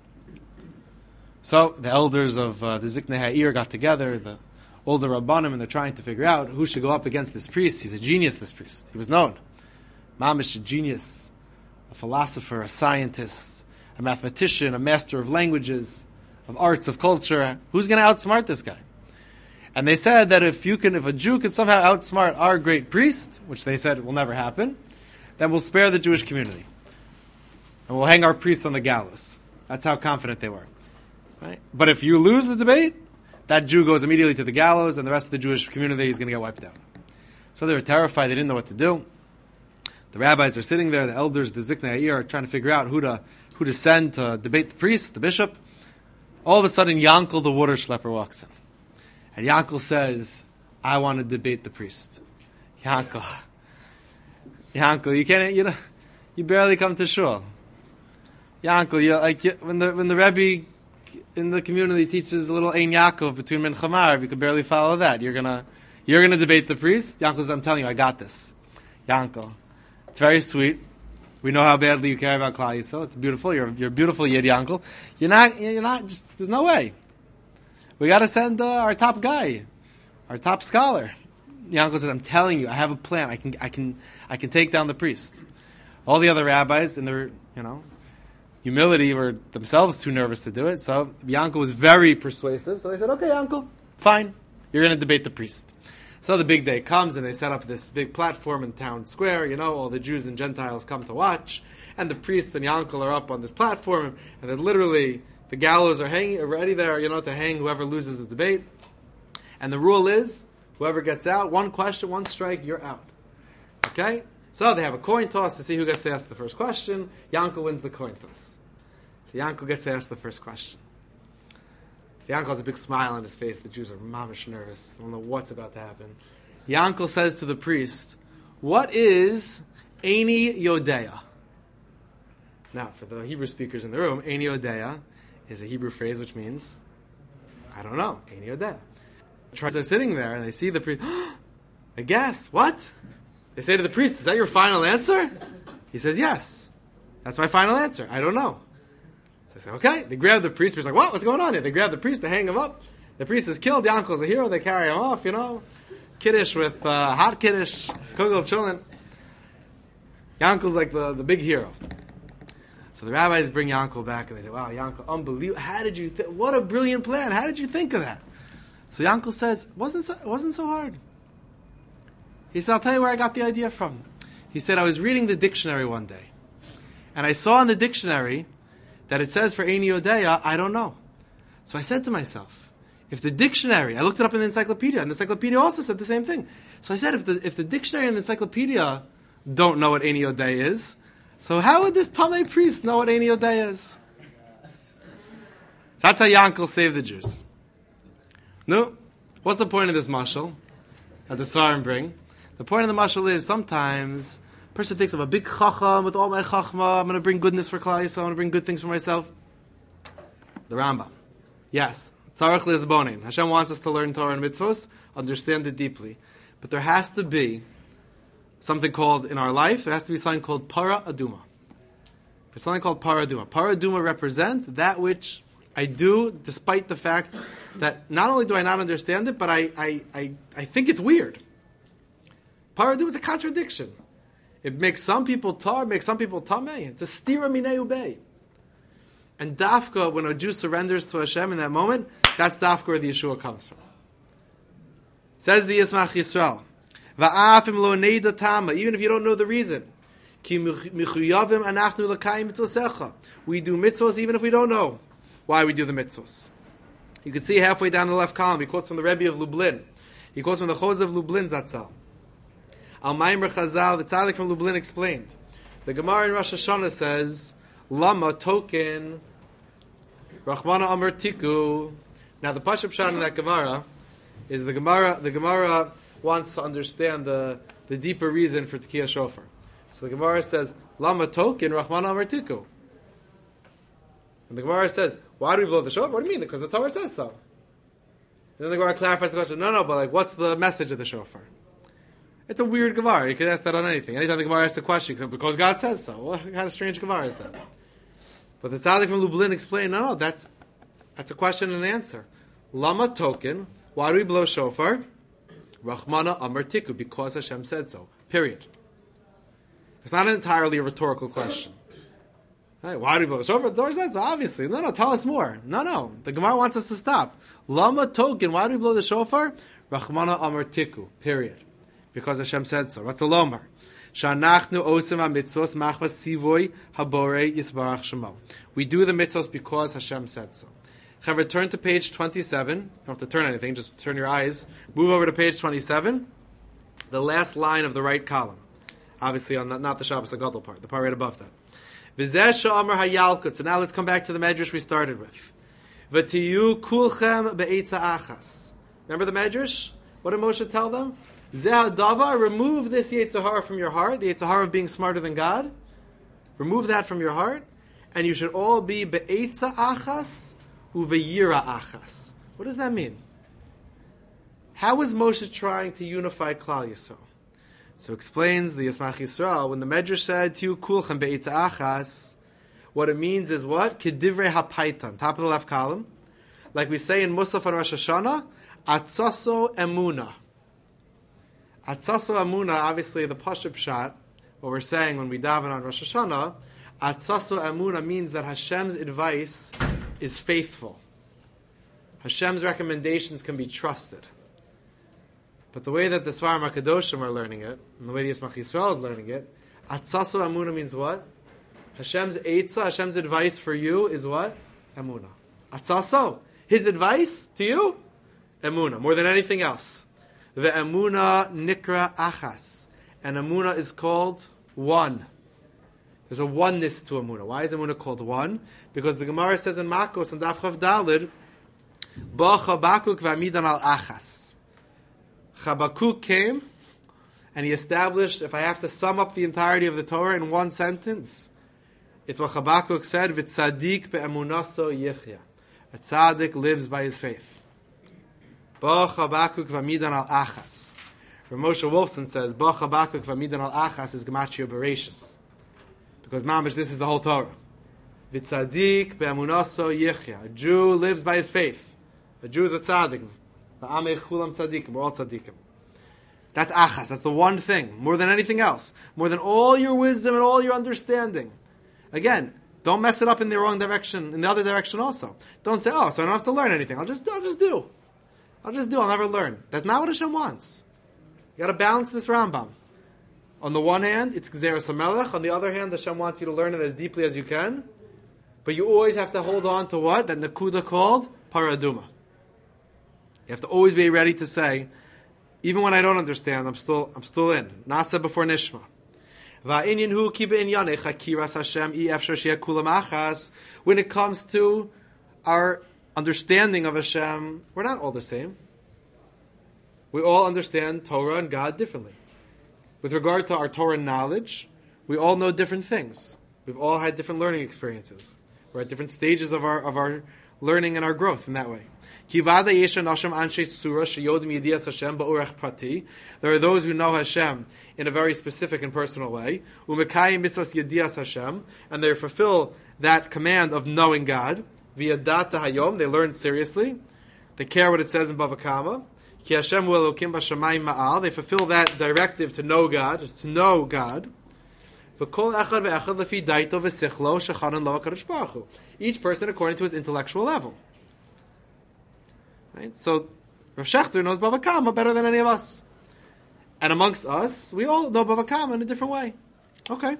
So the elders of the Ziknei Ha'ir got together, the older Rabbanim, and they're trying to figure out who should go up against this priest. He's a genius, this priest. He was known. Mamish, a genius, a philosopher, a scientist, a mathematician, a master of languages, of arts, of culture. Who's going to outsmart this guy? And they said that if a Jew could somehow outsmart our great priest, which they said will never happen, then we'll spare the Jewish community. And we'll hang our priests on the gallows. That's how confident they were. Right? But if you lose the debate, that Jew goes immediately to the gallows, and the rest of the Jewish community is going to get wiped out. So they were terrified. They didn't know what to do. The rabbis are sitting there. The elders, the Ziknei Ha'ir, are trying to figure out who to send to debate the priest, the bishop. All of a sudden, Yankel, the water schlepper, walks in. And Yankel says, I want to debate the priest. Yankel, you can't, you barely come to shul. Yankel, when the Rebbe in the community teaches a little Ein Yaakov between Mincha and Ma'ariv, you could barely follow that. You're gonna debate the priest? Yankel says, I'm telling you, I got this. Yankel, it's very sweet. We know how badly you care about Klal Yisrael. It's beautiful. You're a beautiful Yid, Yankel. You're not just, there's no way. We got to send our top guy, our top scholar. Yankel says, I'm telling you, I have a plan. I can take down the priest. All the other rabbis in their, humility were themselves too nervous to do it. So Yankel was very persuasive. So they said, okay, Yankel, fine. You're going to debate the priest. So the big day comes and they set up this big platform in town square. All the Jews and Gentiles come to watch. And the priest and Yankel are up on this platform. And there's literally, the gallows are ready there, to hang whoever loses the debate. And the rule is, whoever gets out, one question, one strike, you're out. Okay? So they have a coin toss to see who gets to ask the first question. Yankel wins the coin toss. So Yankel gets to ask the first question. So Yankel has a big smile on his face. The Jews are mamish nervous. They don't know what's about to happen. Yankel says to the priest, what is Eini Yodea? Now, for the Hebrew speakers in the room, Eini Yodea is a Hebrew phrase which means, I don't know, Eini Yodea. They're sitting there and they see the priest, they gasp, what? They say to the priest, is that your final answer? He says, yes. That's my final answer. I don't know. So they say, okay. They grab the priest. The priest's like, what? What's going on here? They grab the priest. They hang him up. The priest is killed. Yankel's a hero. They carry him off, Kiddush with hot Kiddush. Kugel children. Yankel's like the big hero. So the rabbis bring Yankel back and they say, wow, Yankel, unbelievable. How did you what a brilliant plan. How did you think of that? So Yankel says, it wasn't so hard. He said, I'll tell you where I got the idea from. He said, I was reading the dictionary one day, and I saw in the dictionary that it says for Eini Yodea, I don't know. So I said to myself, if the dictionary, I looked it up in the encyclopedia, and the encyclopedia also said the same thing. So I said, if the dictionary and the encyclopedia don't know what Eini Yodea is, so how would this Tamei priest know what Eini Yodea is? That's how Yankel saved the Jews. No, what's the point of this mashal that the Svarim bring? The point of the mashal is sometimes a person thinks, I'm a big chacham with all my chachma, I'm going to bring goodness for Klal Yisrael, I'm going to bring good things for myself. The Rambam. Yes, tzarech lizbonin. Hashem wants us to learn Torah and mitzvos, understand it deeply. But there has to be something called, in our life, there has to be something called para aduma. There's something called paraduma. Paraduma represents that which I do despite the fact that not only do I not understand it, but I think it's weird. Paraduma is a contradiction. It makes some people tar, makes some people tameh. It's a stira minei ubei. And dafka, when a Jew surrenders to Hashem in that moment, that's dafka where the Yeshua comes from. Says the Yismach Yisrael, Va'afim lo neida tama, even if you don't know the reason. Ki michuyavim anachnu l'kayim mitzvosecha. We do mitzvos even if we don't know why we do the mitzvos. You can see halfway down the left column, he quotes from the Rebbe of Lublin. He quotes from the Choz of Lublin Zatzal. Al Maimer Chazal, the tzaddik from Lublin explained. The Gemara in Rosh Hashanah says, Lama token, Rachmana Amar Tiku. Now the Pashup Pshat in that Gemara is the Gemara wants to understand the deeper reason for Tekiyah Shofar. So the Gemara says, Lama token, Rachmana Amar Tiku. And the Gemara says, why do we blow the shofar? What do you mean? Because the Torah says so. And then the Gemara clarifies the question, no, but like, what's the message of the shofar? It's a weird Gemara. You can ask that on anything. Anytime the Gemara asks a question, you say, because God says so. What kind of strange Gemara is that? But the tzaddik from Lublin explained, no, that's a question and answer. Lama token, why do we blow shofar? Rachmana Amar Tiku, because Hashem said so. Period. It's not entirely a rhetorical question. Hey, why do we blow the shofar? The Torah said so, obviously. No, tell us more. No. The Gemara wants us to stop. Lama token, why do we blow the shofar? Rachmana Amar Tiku. Period. Because Hashem said so. What's the lomar? Shanachnu osim ha-mitzvos machmas sivoy haborei yisbarach shemo. We do the mitzvos because Hashem said so. However, turn to page 27. You don't have to turn anything, just turn your eyes. Move over to page 27. The last line of the right column. Obviously, on not the Shabbos HaGadol part, the part right above that. V'zeh she'amar hayalkut. So now let's come back to the medrash we started with. V'tiyu kulchem be'etza achas. Remember the medrash? What did Moshe tell them? Zeh davar, remove this Yetzer Hara from your heart, the Yetzer Hara of being smarter than God. Remove that from your heart, and you should all be be'etza achas uve'yira achas. What does that mean? How is Moshe trying to unify Klal Yisrael? So explains the Yismach Yisrael, when the Medrash said, Tiyu kulchem be'etza achas, what it means is what? Kedivrei hapaitan, top of the left column. Like we say in Musaf on Rosh Hashanah, atzaso emuna. Atzaso Amuna, obviously the Pashup Pshat, what we're saying when we daven on Rosh Hashanah, Atzaso Amuna means that Hashem's advice is faithful. Hashem's recommendations can be trusted. But the way that the Svarim HaKadoshim are learning it, and the way the Yismach Yisrael is learning it, Atzaso Amuna means what? Hashem's Eitzah, Hashem's advice for you is what? Amuna. Atzaso. His advice to you? Amuna. More than anything else. The Amuna Nikra Achas. And Amuna is called one. There's a oneness to Amuna. Why is Amuna called one? Because the Gemara says in Makos and Daf Chav Dalid, Ba Chabakuk v'amidan al Achas. Chabakuk came and he established, if I have to sum up the entirety of the Torah in one sentence, it's what Chabakuk said, V'tzadik be'emunaso yichya. A tzaddik lives by his faith. Ba Chabakuk v'amidan al achas. Ramosha Wolfson says, Ba Chabakuk v'amidan al achas is Gematria Bereshis. Because mamish, this is the whole Torah. V'tzadik be'emunaso yichya. A Jew lives by his faith. A Jew is a tzaddik. V'amech chulam tzaddikim. We're all tzaddikim. That's achas. That's the one thing. More than anything else. More than all your wisdom and all your understanding. Again, don't mess it up in the wrong direction, in the other direction also. Don't say, so I don't have to learn anything. I'll just do. I'll never learn. That's not what Hashem wants. You got to balance this Rambam. On the one hand, it's Gzeras HaMelech. On the other hand, Hashem wants you to learn it as deeply as you can. But you always have to hold on to what? That Nakuda called Paraduma. You have to always be ready to say, even when I don't understand, I'm still in. Nasa before Nishma. When it comes to our understanding of Hashem, we're not all the same. We all understand Torah and God differently. With regard to our Torah knowledge, we all know different things. We've all had different learning experiences. We're at different stages of our learning and our growth in that way. There are those who know Hashem in a very specific and personal way, and they fulfill that command of knowing God. They learn seriously. They care what it says in Bava Kama. They fulfill that directive to know God, each person according to his intellectual level. Right? So Rav Shechter knows Bava Kama better than any of us. And amongst us, we all know Bava Kama in a different way. Okay.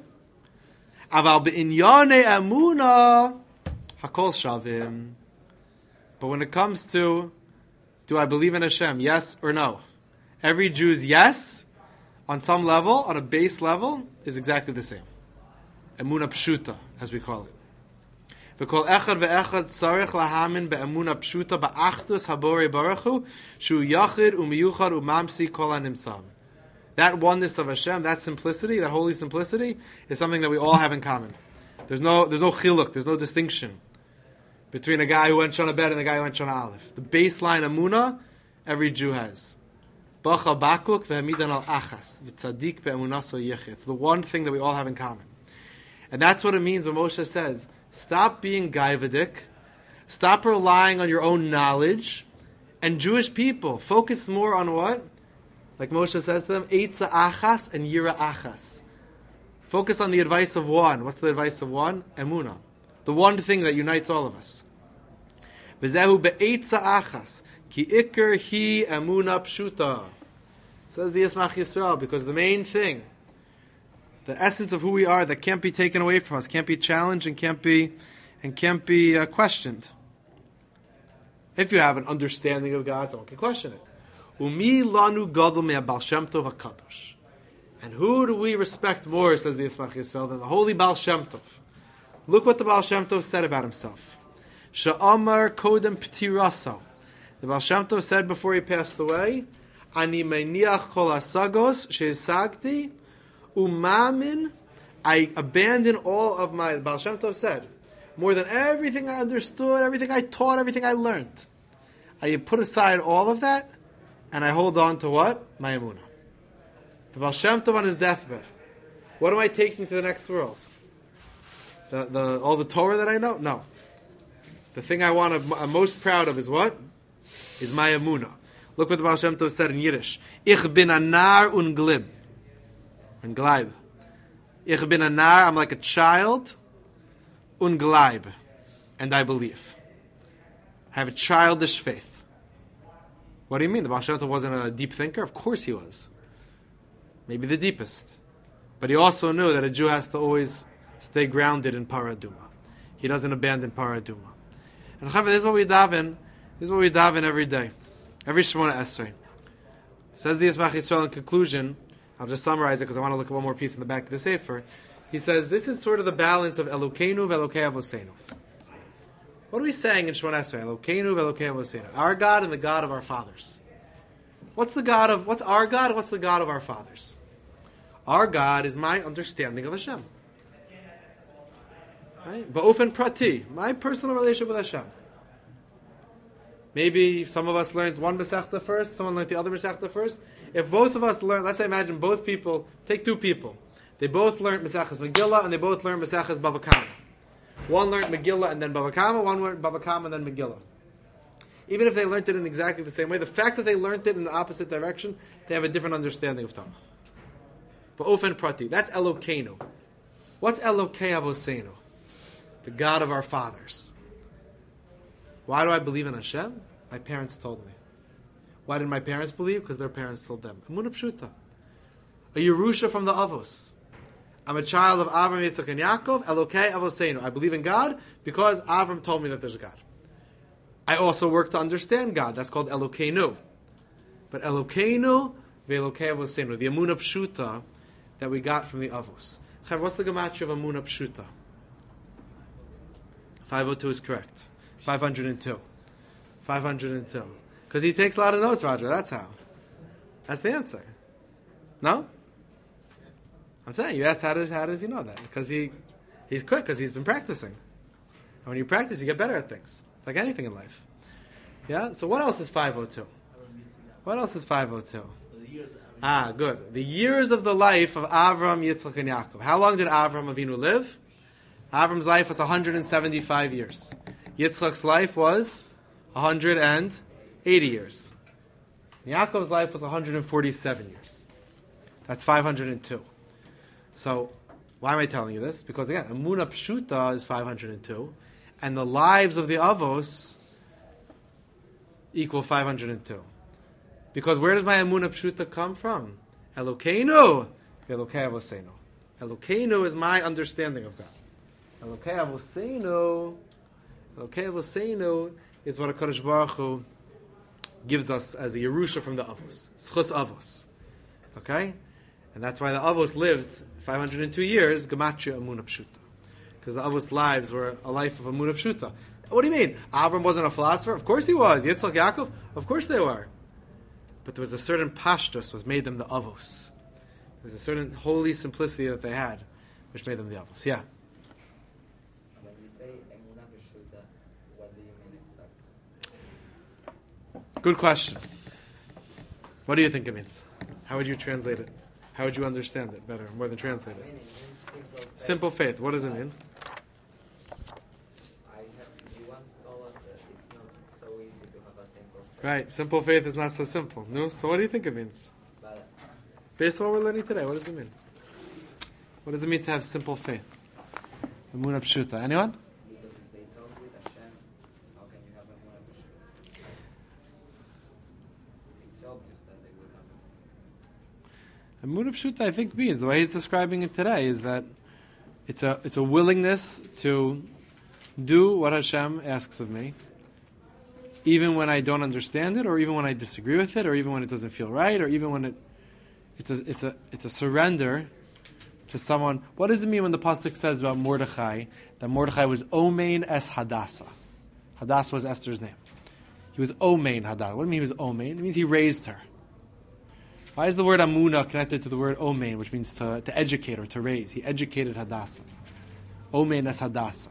Aval be'inyane amuna hakol shavim. But when it comes to, do I believe in Hashem, yes or no? Every Jew's yes, on some level, on a base level, is exactly the same. Emuna pshuta, as we call it. V'kol echad ve'echad tzarech lahamin be'emuna pshuta ba'achdus habore baruchu shu yachid u'miyuchad u'mamsi kol ha'nimtzam. That oneness of Hashem, that simplicity, that holy simplicity, is something that we all have in common. There's no chiluk, there's no distinction between a guy who went Shana Bet and a guy who went Shana Aleph. The baseline Amunah, every Jew has. Bacha bakuk v'hamidan al achas v'tzadik be'emunaso yechid. It's the one thing that we all have in common. And that's what it means when Moshe says, stop being gaivadik, stop relying on your own knowledge, and Jewish people, focus more on what? Like Moshe says to them, Eitza achas and Yira achas. Focus on the advice of one. What's the advice of one? Emunah. The one thing that unites all of us. V'zehu be'etza achas, ki ikar hi emunah pshuta. Says the Yismach Yisrael, because the main thing, the essence of who we are that can't be taken away from us, can't be challenged and can't be questioned. If you have an understanding of God, someone can question it. Umi lanu gadol me'Baal Shem Tov HaKadosh. And who do we respect more, says the Yismach Yisrael, than the holy Baal Shem Tov? Look what the Baal Shem Tov said about himself. Sha'amar kodem p'tiraso. The Baal Shem Tov said before he passed away, Ani meiniach kol hasagos she'esagti umamin. I abandon all of my, the Baal Shem Tov said, more than everything I understood, everything I taught, everything I learned. I put aside all of that, and I hold on to what? My emunah. The Baal Shem Tov on his deathbed. What am I taking to the next world? All the Torah that I know? No. The thing I'm most proud of is what? Is my emunah. Look what the Baal Shem Tov said in Yiddish. Ich bin a nar und glib. And gleib. Ich bin a nar, I'm like a child. Und gleib. And I believe. I have a childish faith. What do you mean? The Baal Shem Tov wasn't a deep thinker? Of course he was. Maybe the deepest. But he also knew that a Jew has to always stay grounded in Paraduma. He doesn't abandon Paraduma. And this is what we daven. This is what we daven every day. Every Shemona Esrei. Says the Yismach Yisrael in conclusion, I'll just summarize it because I want to look at one more piece in the back of the Sefer. He says, this is sort of the balance of Elokeinu ve'Elokei Avoseinu. What are we saying in Shemona Esrei? Elokeinu ve'Elokei Avoseinu. Our God and the God of our fathers. What's our God and what's the God of our fathers? Our God is my understanding of Hashem. Right? Ba'ofen prati, my personal relationship with Hashem. Maybe some of us learned one Masechta first, someone learned the other Masechta first. If both of us learn, let's say imagine both people, take two people. They both learned Maseches Megillah and they both learned Maseches Bava Kama. One learned Megillah and then Bava Kama, one learned Bava Kama and then Megillah. Even if they learned it in exactly the same way, the fact that they learned it in the opposite direction, they have a different understanding of Torah. Ba'ofen prati, that's Elokeinu. What's Elokei Avoseinu? The God of our fathers. Why do I believe in Hashem? My parents told me. Why did my parents believe? Because their parents told them. Emunah pshuta. A Yerusha from the Avos. I'm a child of Avram, Yitzchak, and Yaakov. Elokei Avoseinu. I believe in God because Avram told me that there's a God. I also work to understand God. That's called Elokeinu. But Elokeinu ve'Elokei Avoseinu. The Emunah pshuta that we got from the Avos. What's the gematria of Emunah pshuta? 502 is correct. 502. 502. Because he takes a lot of notes, Roger. That's how. That's the answer. No? I'm saying, you asked how does he know that? Because he's quick, because he's been practicing. And when you practice, you get better at things. It's like anything in life. Yeah? So what else is 502? What else is 502? Good. The years of the life of Avram, Yitzchak, and Yaakov. How long did Avram Avinu live? Avram's life was 175 years. Yitzchak's life was 180 years. Yaakov's life was 147 years. That's 502. So, why am I telling you this? Because again, Emunah Pshuta is 502, and the lives of the Avos equal 502. Because where does my Emunah Pshuta come from? Elokeinu, Elokei Avoseinu. Elokeinu is my understanding of God. Elokei Avoseinu is what HaKadosh Baruch Hu gives us as a Yerusha from the Avos. Schus Avos. Okay? And that's why the Avos lived 502 years, Gematria Emunah Pshuta. Because the Avos' lives were a life of Emunah Pshuta. What do you mean? Avram wasn't a philosopher? Of course he was. Yitzchak, Yaakov? Of course they were. But there was a certain pashtus which made them the Avos. There was a certain holy simplicity that they had, which made them the Avos. Yeah? When you say Emunah Pshuta, what do you mean exactly? Good question. What do you think it means? How would you translate it? How would you understand it better, more than translate it? It means Simple faith. What does it mean? You once told us that it's not so easy to have a simple faith. Right. Simple faith is not so simple. No? So what do you think it means? But Based on what we're learning today, what does it mean? What does it mean to have simple faith? Emunah Pshuta. Anyone? because if they talk with Hashem, how can you have Emunah Pshuta? It's obvious that they would not. Emunah Pshuta, I think, means the way he's describing it today is that it's a willingness to do what Hashem asks of me, even when I don't understand it, or even when I disagree with it, or even when it doesn't feel right, or even when it's a surrender to someone. What does it mean when the pasuk says about Mordechai that Mordechai was Omein es Hadassah? Hadassah was Esther's name. He was Omein Hadassah. What do you mean he was Omein? It means he raised her. Why is the word Amunah connected to the word Omein, which means to educate or to raise? He educated Hadassah. Omein es Hadassah.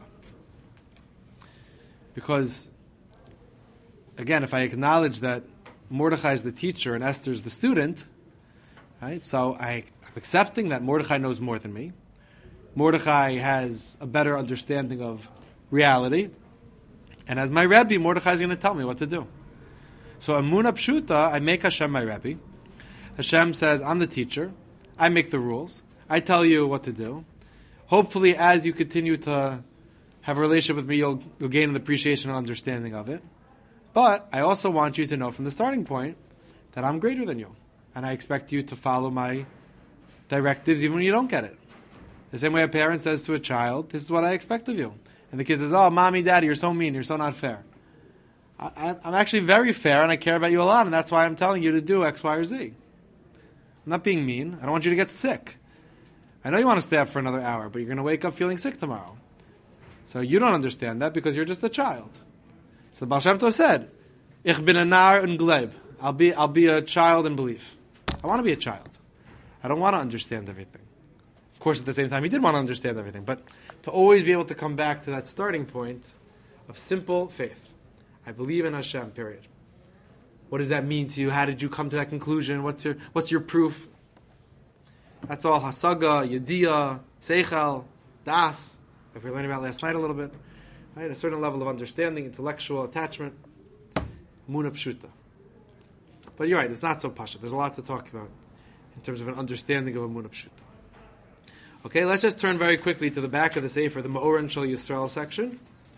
Because, again, if I acknowledge that Mordechai is the teacher and Esther is the student, right? So I'm accepting that Mordechai knows more than me. Mordechai has a better understanding of reality. And as my Rebbe, Mordechai is going to tell me what to do. So Emunah Pshuta, I make Hashem my Rebbe. Hashem says, I'm the teacher. I make the rules. I tell you what to do. Hopefully, as you continue to have a relationship with me, you'll gain an appreciation and understanding of it. But I also want you to know from the starting point that I'm greater than you. And I expect you to follow my directives even when you don't get it. The same way a parent says to a child, this is what I expect of you. And the kid says, oh, mommy, daddy, you're so mean, you're so not fair. I'm actually very fair and I care about you a lot, and that's why I'm telling you to do X, Y, or Z. I'm not being mean. I don't want you to get sick. I know you want to stay up for another hour, but you're going to wake up feeling sick tomorrow. So you don't understand that because you're just a child. So the Baal Shem Tov said, Ich bin a nar und gleib. I'll be a child in belief. I want to be a child. I don't want to understand everything. Of course, at the same time, he did want to understand everything, but to always be able to come back to that starting point of simple faith. I believe in Hashem, period. What does that mean to you? How did you come to that conclusion? What's your proof? That's all hasaga, yediyah, seichel, das, like we were learning about last night a little bit. Right? A certain level of understanding, intellectual attachment, Emunah Pshuta. But you're right, it's not so pasha. There's a lot to talk about in terms of an understanding of Emunah Pshuta. Okay, let's just turn very quickly to the back of the Sefer, the Ma'oren Shel Yisrael section.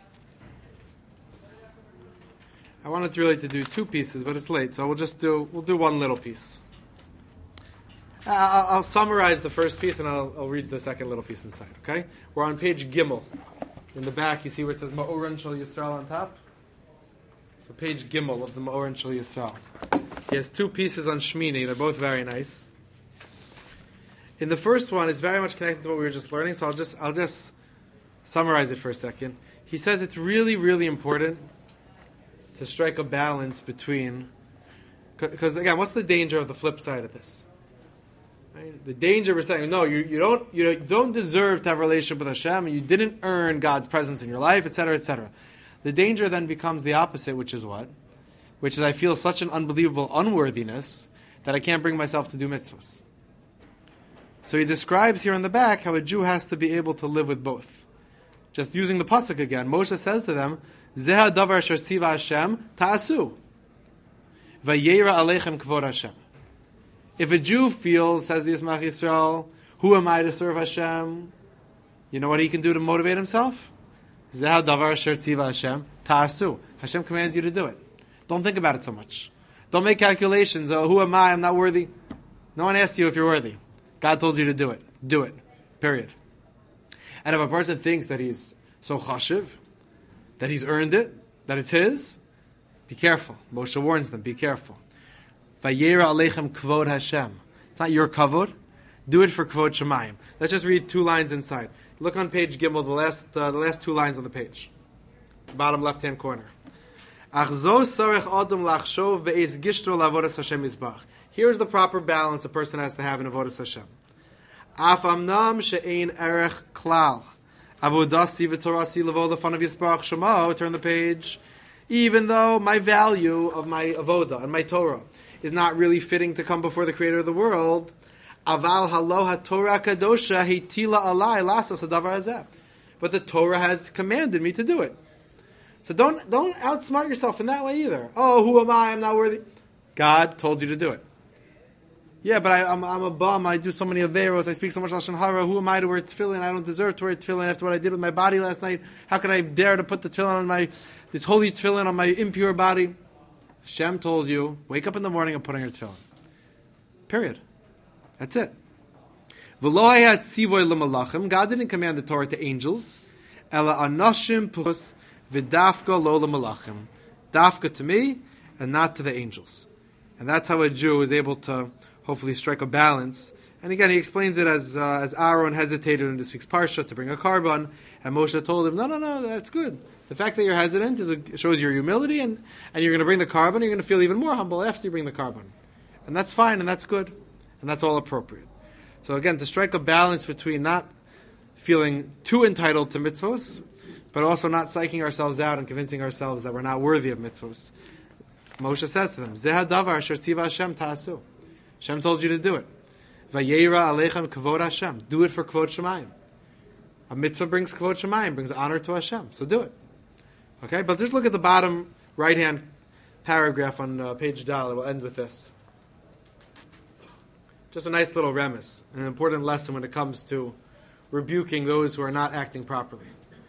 I wanted really to do two pieces, but it's late, so we'll do one little piece. I'll summarize the first piece and I'll read the second little piece inside. Okay, we're on page Gimel. In the back, you see where it says Ma'oren Shel Yisrael on top. So page Gimel of the Ma'oren Shel Yisrael. He has two pieces on Shmini. They're both very nice. In the first one, it's very much connected to what we were just learning. So I'll just summarize it for a second. He says it's really, really important to strike a balance between, because again, what's the danger of the flip side of this? Right? The danger of saying, no, you don't deserve to have a relationship with Hashem, and you didn't earn God's presence in your life, etc., etc. The danger then becomes the opposite, which is what? Which is I feel such an unbelievable unworthiness that I can't bring myself to do mitzvahs. So he describes here in the back how a Jew has to be able to live with both. Just using the pasuk again, Moshe says to them, Zeha davar asher tziva Hashem ta'asu. Vayera aleichem kvod Hashem. If a Jew feels, says the Yismach Yisrael, who am I to serve Hashem? You know what he can do to motivate himself? Zeha davar asher tziva Hashem ta'asu. Hashem commands you to do it. Don't think about it so much. Don't make calculations. Oh, who am I? I'm not worthy. No one asked you if you're worthy. God told you to do it. Do it. Period. And if a person thinks that he's so chashiv, that he's earned it, that it's his, be careful. Moshe warns them, be careful. Vayera aleichem kvod Hashem. It's not your kavod. Do it for kvod Shemayim. Let's just read 2 lines inside. Look on page Gimel, the last 2 lines on the page. Bottom left-hand corner. Here's the proper balance a person has to have in Avodas Hashem. Turn the page. Even though my value of my avodah and my Torah is not really fitting to come before the Creator of the world, aval halo Torah kadosha hitila alai lasas adavar hazeh. But the Torah has commanded me to do it. So don't outsmart yourself in that way either. Oh, who am I? I'm not worthy. God told you to do it. Yeah, but I'm a bum. I do so many averos. I speak so much lashon hara. Who am I to wear tefillin? I don't deserve to wear tefillin after what I did with my body last night. How could I dare to put the tefillin on this holy tefillin on my impure body? Hashem told you, wake up in the morning and put on your tefillin. Period. That's it. God didn't command the Torah to angels. Ela anashim pus v'dafka lo l'malachim. Dafka to me and not to the angels. And that's how a Jew is able to hopefully strike a balance. And again, he explains it as Aaron hesitated in this week's parsha to bring a carbon, and Moshe told him, no, that's good. The fact that you're hesitant shows your humility, and you're going to bring the carbon, you're going to feel even more humble after you bring the carbon. And that's fine, and that's good, and that's all appropriate. So again, to strike a balance between not feeling too entitled to mitzvos, but also not psyching ourselves out and convincing ourselves that we're not worthy of mitzvos. Moshe says to them, Zeha davar asher tziva Hashem ta'asu. Hashem told you to do it. Vayera aleichem kvod Hashem. Do it for kvod Shemayim. A mitzvah brings kvod Shemayim, brings honor to Hashem. So do it. Okay, but just look at the bottom right-hand paragraph on page Dal. We'll end with this. Just a nice little remes, an important lesson when it comes to rebuking those who are not acting properly.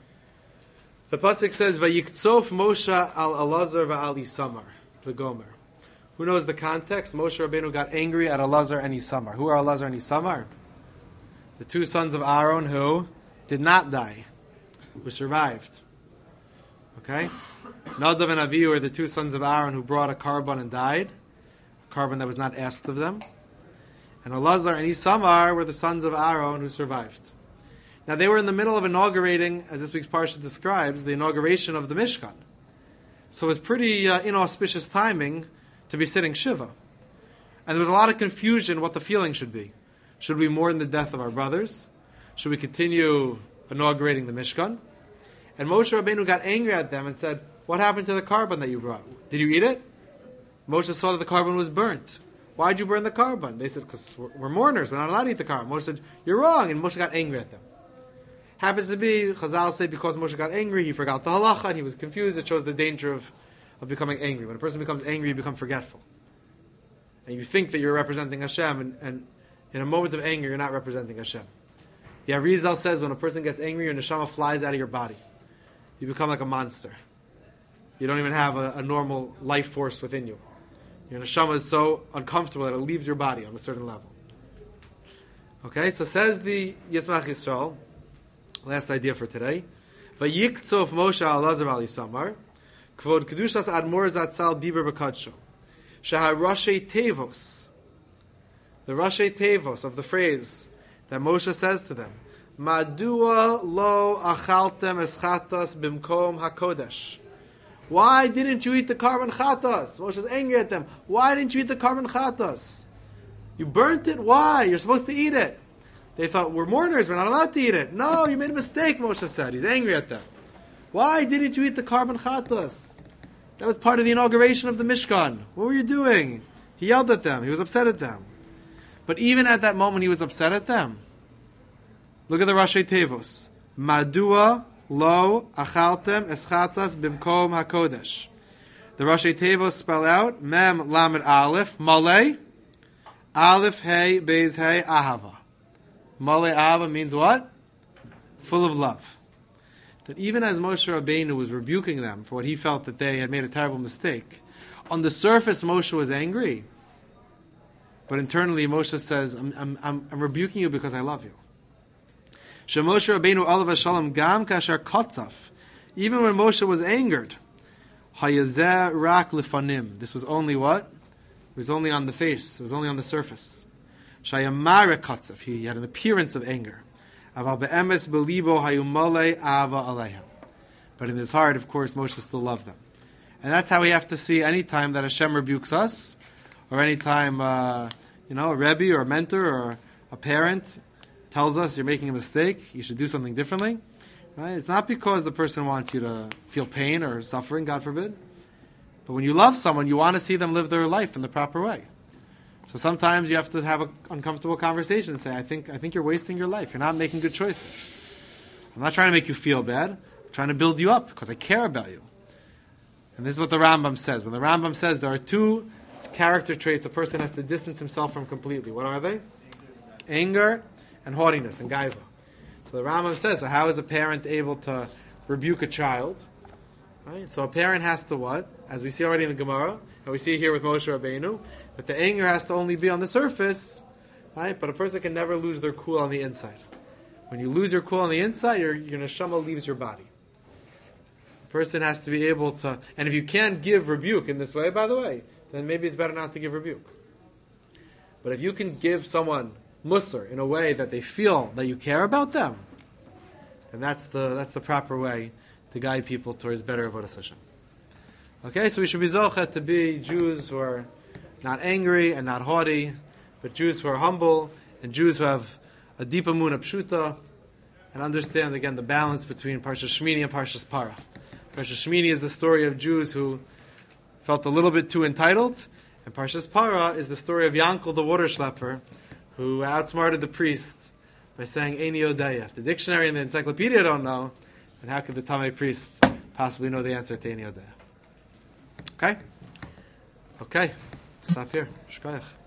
The pasuk says, "Vayikzof Moshe al Elazar va'al Isamar v'gomer." Who knows the context? Moshe Rabbeinu got angry at Elazar and Isamar. Who are Elazar and Isamar? The 2 sons of Aaron who did not die, who survived. Okay? Nadav and Avihu are the 2 sons of Aaron who brought a carbon and died, a carbon that was not asked of them. And Elazar and Isamar were the sons of Aaron who survived. Now they were in the middle of inaugurating, as this week's parsha describes, the inauguration of the Mishkan. So it was pretty inauspicious timing to be sitting Shiva. And there was a lot of confusion what the feeling should be. Should we mourn the death of our brothers? Should we continue inaugurating the Mishkan? And Moshe Rabbeinu got angry at them and said, what happened to the carbon that you brought? Did you eat it? Moshe saw that the carbon was burnt. Why'd you burn the carbon? They said, because we're mourners, we're not allowed to eat the carbon. Moshe said, you're wrong, and Moshe got angry at them. Happens to be, Chazal say, because Moshe got angry, he forgot the halacha, and he was confused. It shows the danger of becoming angry. When a person becomes angry, you become forgetful. And you think that you're representing Hashem, and in a moment of anger, you're not representing Hashem. The Arizal says, when a person gets angry, your neshama flies out of your body. You become like a monster. You don't even have a normal life force within you. Your neshama is so uncomfortable that it leaves your body on a certain level. Okay, so says the Yismach Yisrael, last idea for today. Vayiktzov Moshe Elazar al Isamar, kvod kedushas admor zatzal diber b'kadsho, sheha rashi tevos, the rashi tevos of the phrase that Moshe says to them, Madua lo achaltem eschatas bimkom hakodesh. Why didn't you eat the carbon chatas? Moshe's angry at them. Why didn't you eat the carbon chatas? You burnt it? Why? You're supposed to eat it. They thought, we're mourners, we're not allowed to eat it. No, you made a mistake, Moshe said. He's angry at them. Why didn't you eat the carbon chatas? That was part of the inauguration of the Mishkan. What were you doing? He yelled at them. He was upset at them. But even at that moment, he was upset at them. Look at the Rashi Tevos. Madua lo achaltem eschatas bimkom hakodesh. The Rashi Tevos spell out Mem Lamed Aleph Malay Aleph Hey Beis Hey Ahava. Malay Ahava means what? Full of love. That even as Moshe Rabbeinu was rebuking them for what he felt that they had made a terrible mistake, on the surface Moshe was angry, but internally Moshe says, I'm rebuking you because I love you. Shemoshe Rabbeinu Olav Shalom Gam Kasher Kotzaf. Even when Moshe was angered, Hayazeh Rak Lefanim. This was only what? It was only on the face. It was only on the surface. Shayamare Kotzaf. He had an appearance of anger. Aval be'emes belibo hayumale ava alehem. But in his heart, of course, Moshe still loved them. And that's how we have to see any time that Hashem rebukes us, or any time, a Rebbe or a mentor or a parent tells us you're making a mistake, you should do something differently. Right? It's not because the person wants you to feel pain or suffering, God forbid. But when you love someone, you want to see them live their life in the proper way. So sometimes you have to have an uncomfortable conversation and say, I think you're wasting your life. You're not making good choices. I'm not trying to make you feel bad. I'm trying to build you up because I care about you. And this is what the Rambam says. When the Rambam says there are two character traits a person has to distance himself from completely. What are they? Anger and haughtiness and gaiva. So the Rambam says, so how is a parent able to rebuke a child? Right? So a parent has to what? As we see already in the Gemara, and we see here with Moshe Rabbeinu, that the anger has to only be on the surface, right? But a person can never lose their cool on the inside. When you lose your cool on the inside, your neshama leaves your body. A person has to be able to, and if you can't give rebuke in this way, by the way, then maybe it's better not to give rebuke. But if you can give someone musar in a way that they feel that you care about them, then that's the proper way to guide people towards better avodas Hashem. Okay, so we should be zochet to be Jews who are not angry and not haughty, but Jews who are humble and Jews who have a deep emunah pshuta and understand again the balance between Parshas Shmini and Parshas Para. Parshas Shmini is the story of Jews who felt a little bit too entitled, and Parshas Para is the story of Yankel the water schlepper, who outsmarted the priest by saying Eini Odaya. If the dictionary and the encyclopedia don't know, then how could the Tamei priest possibly know the answer to Eini Odaya? Okay? Stop here. Shkoyach.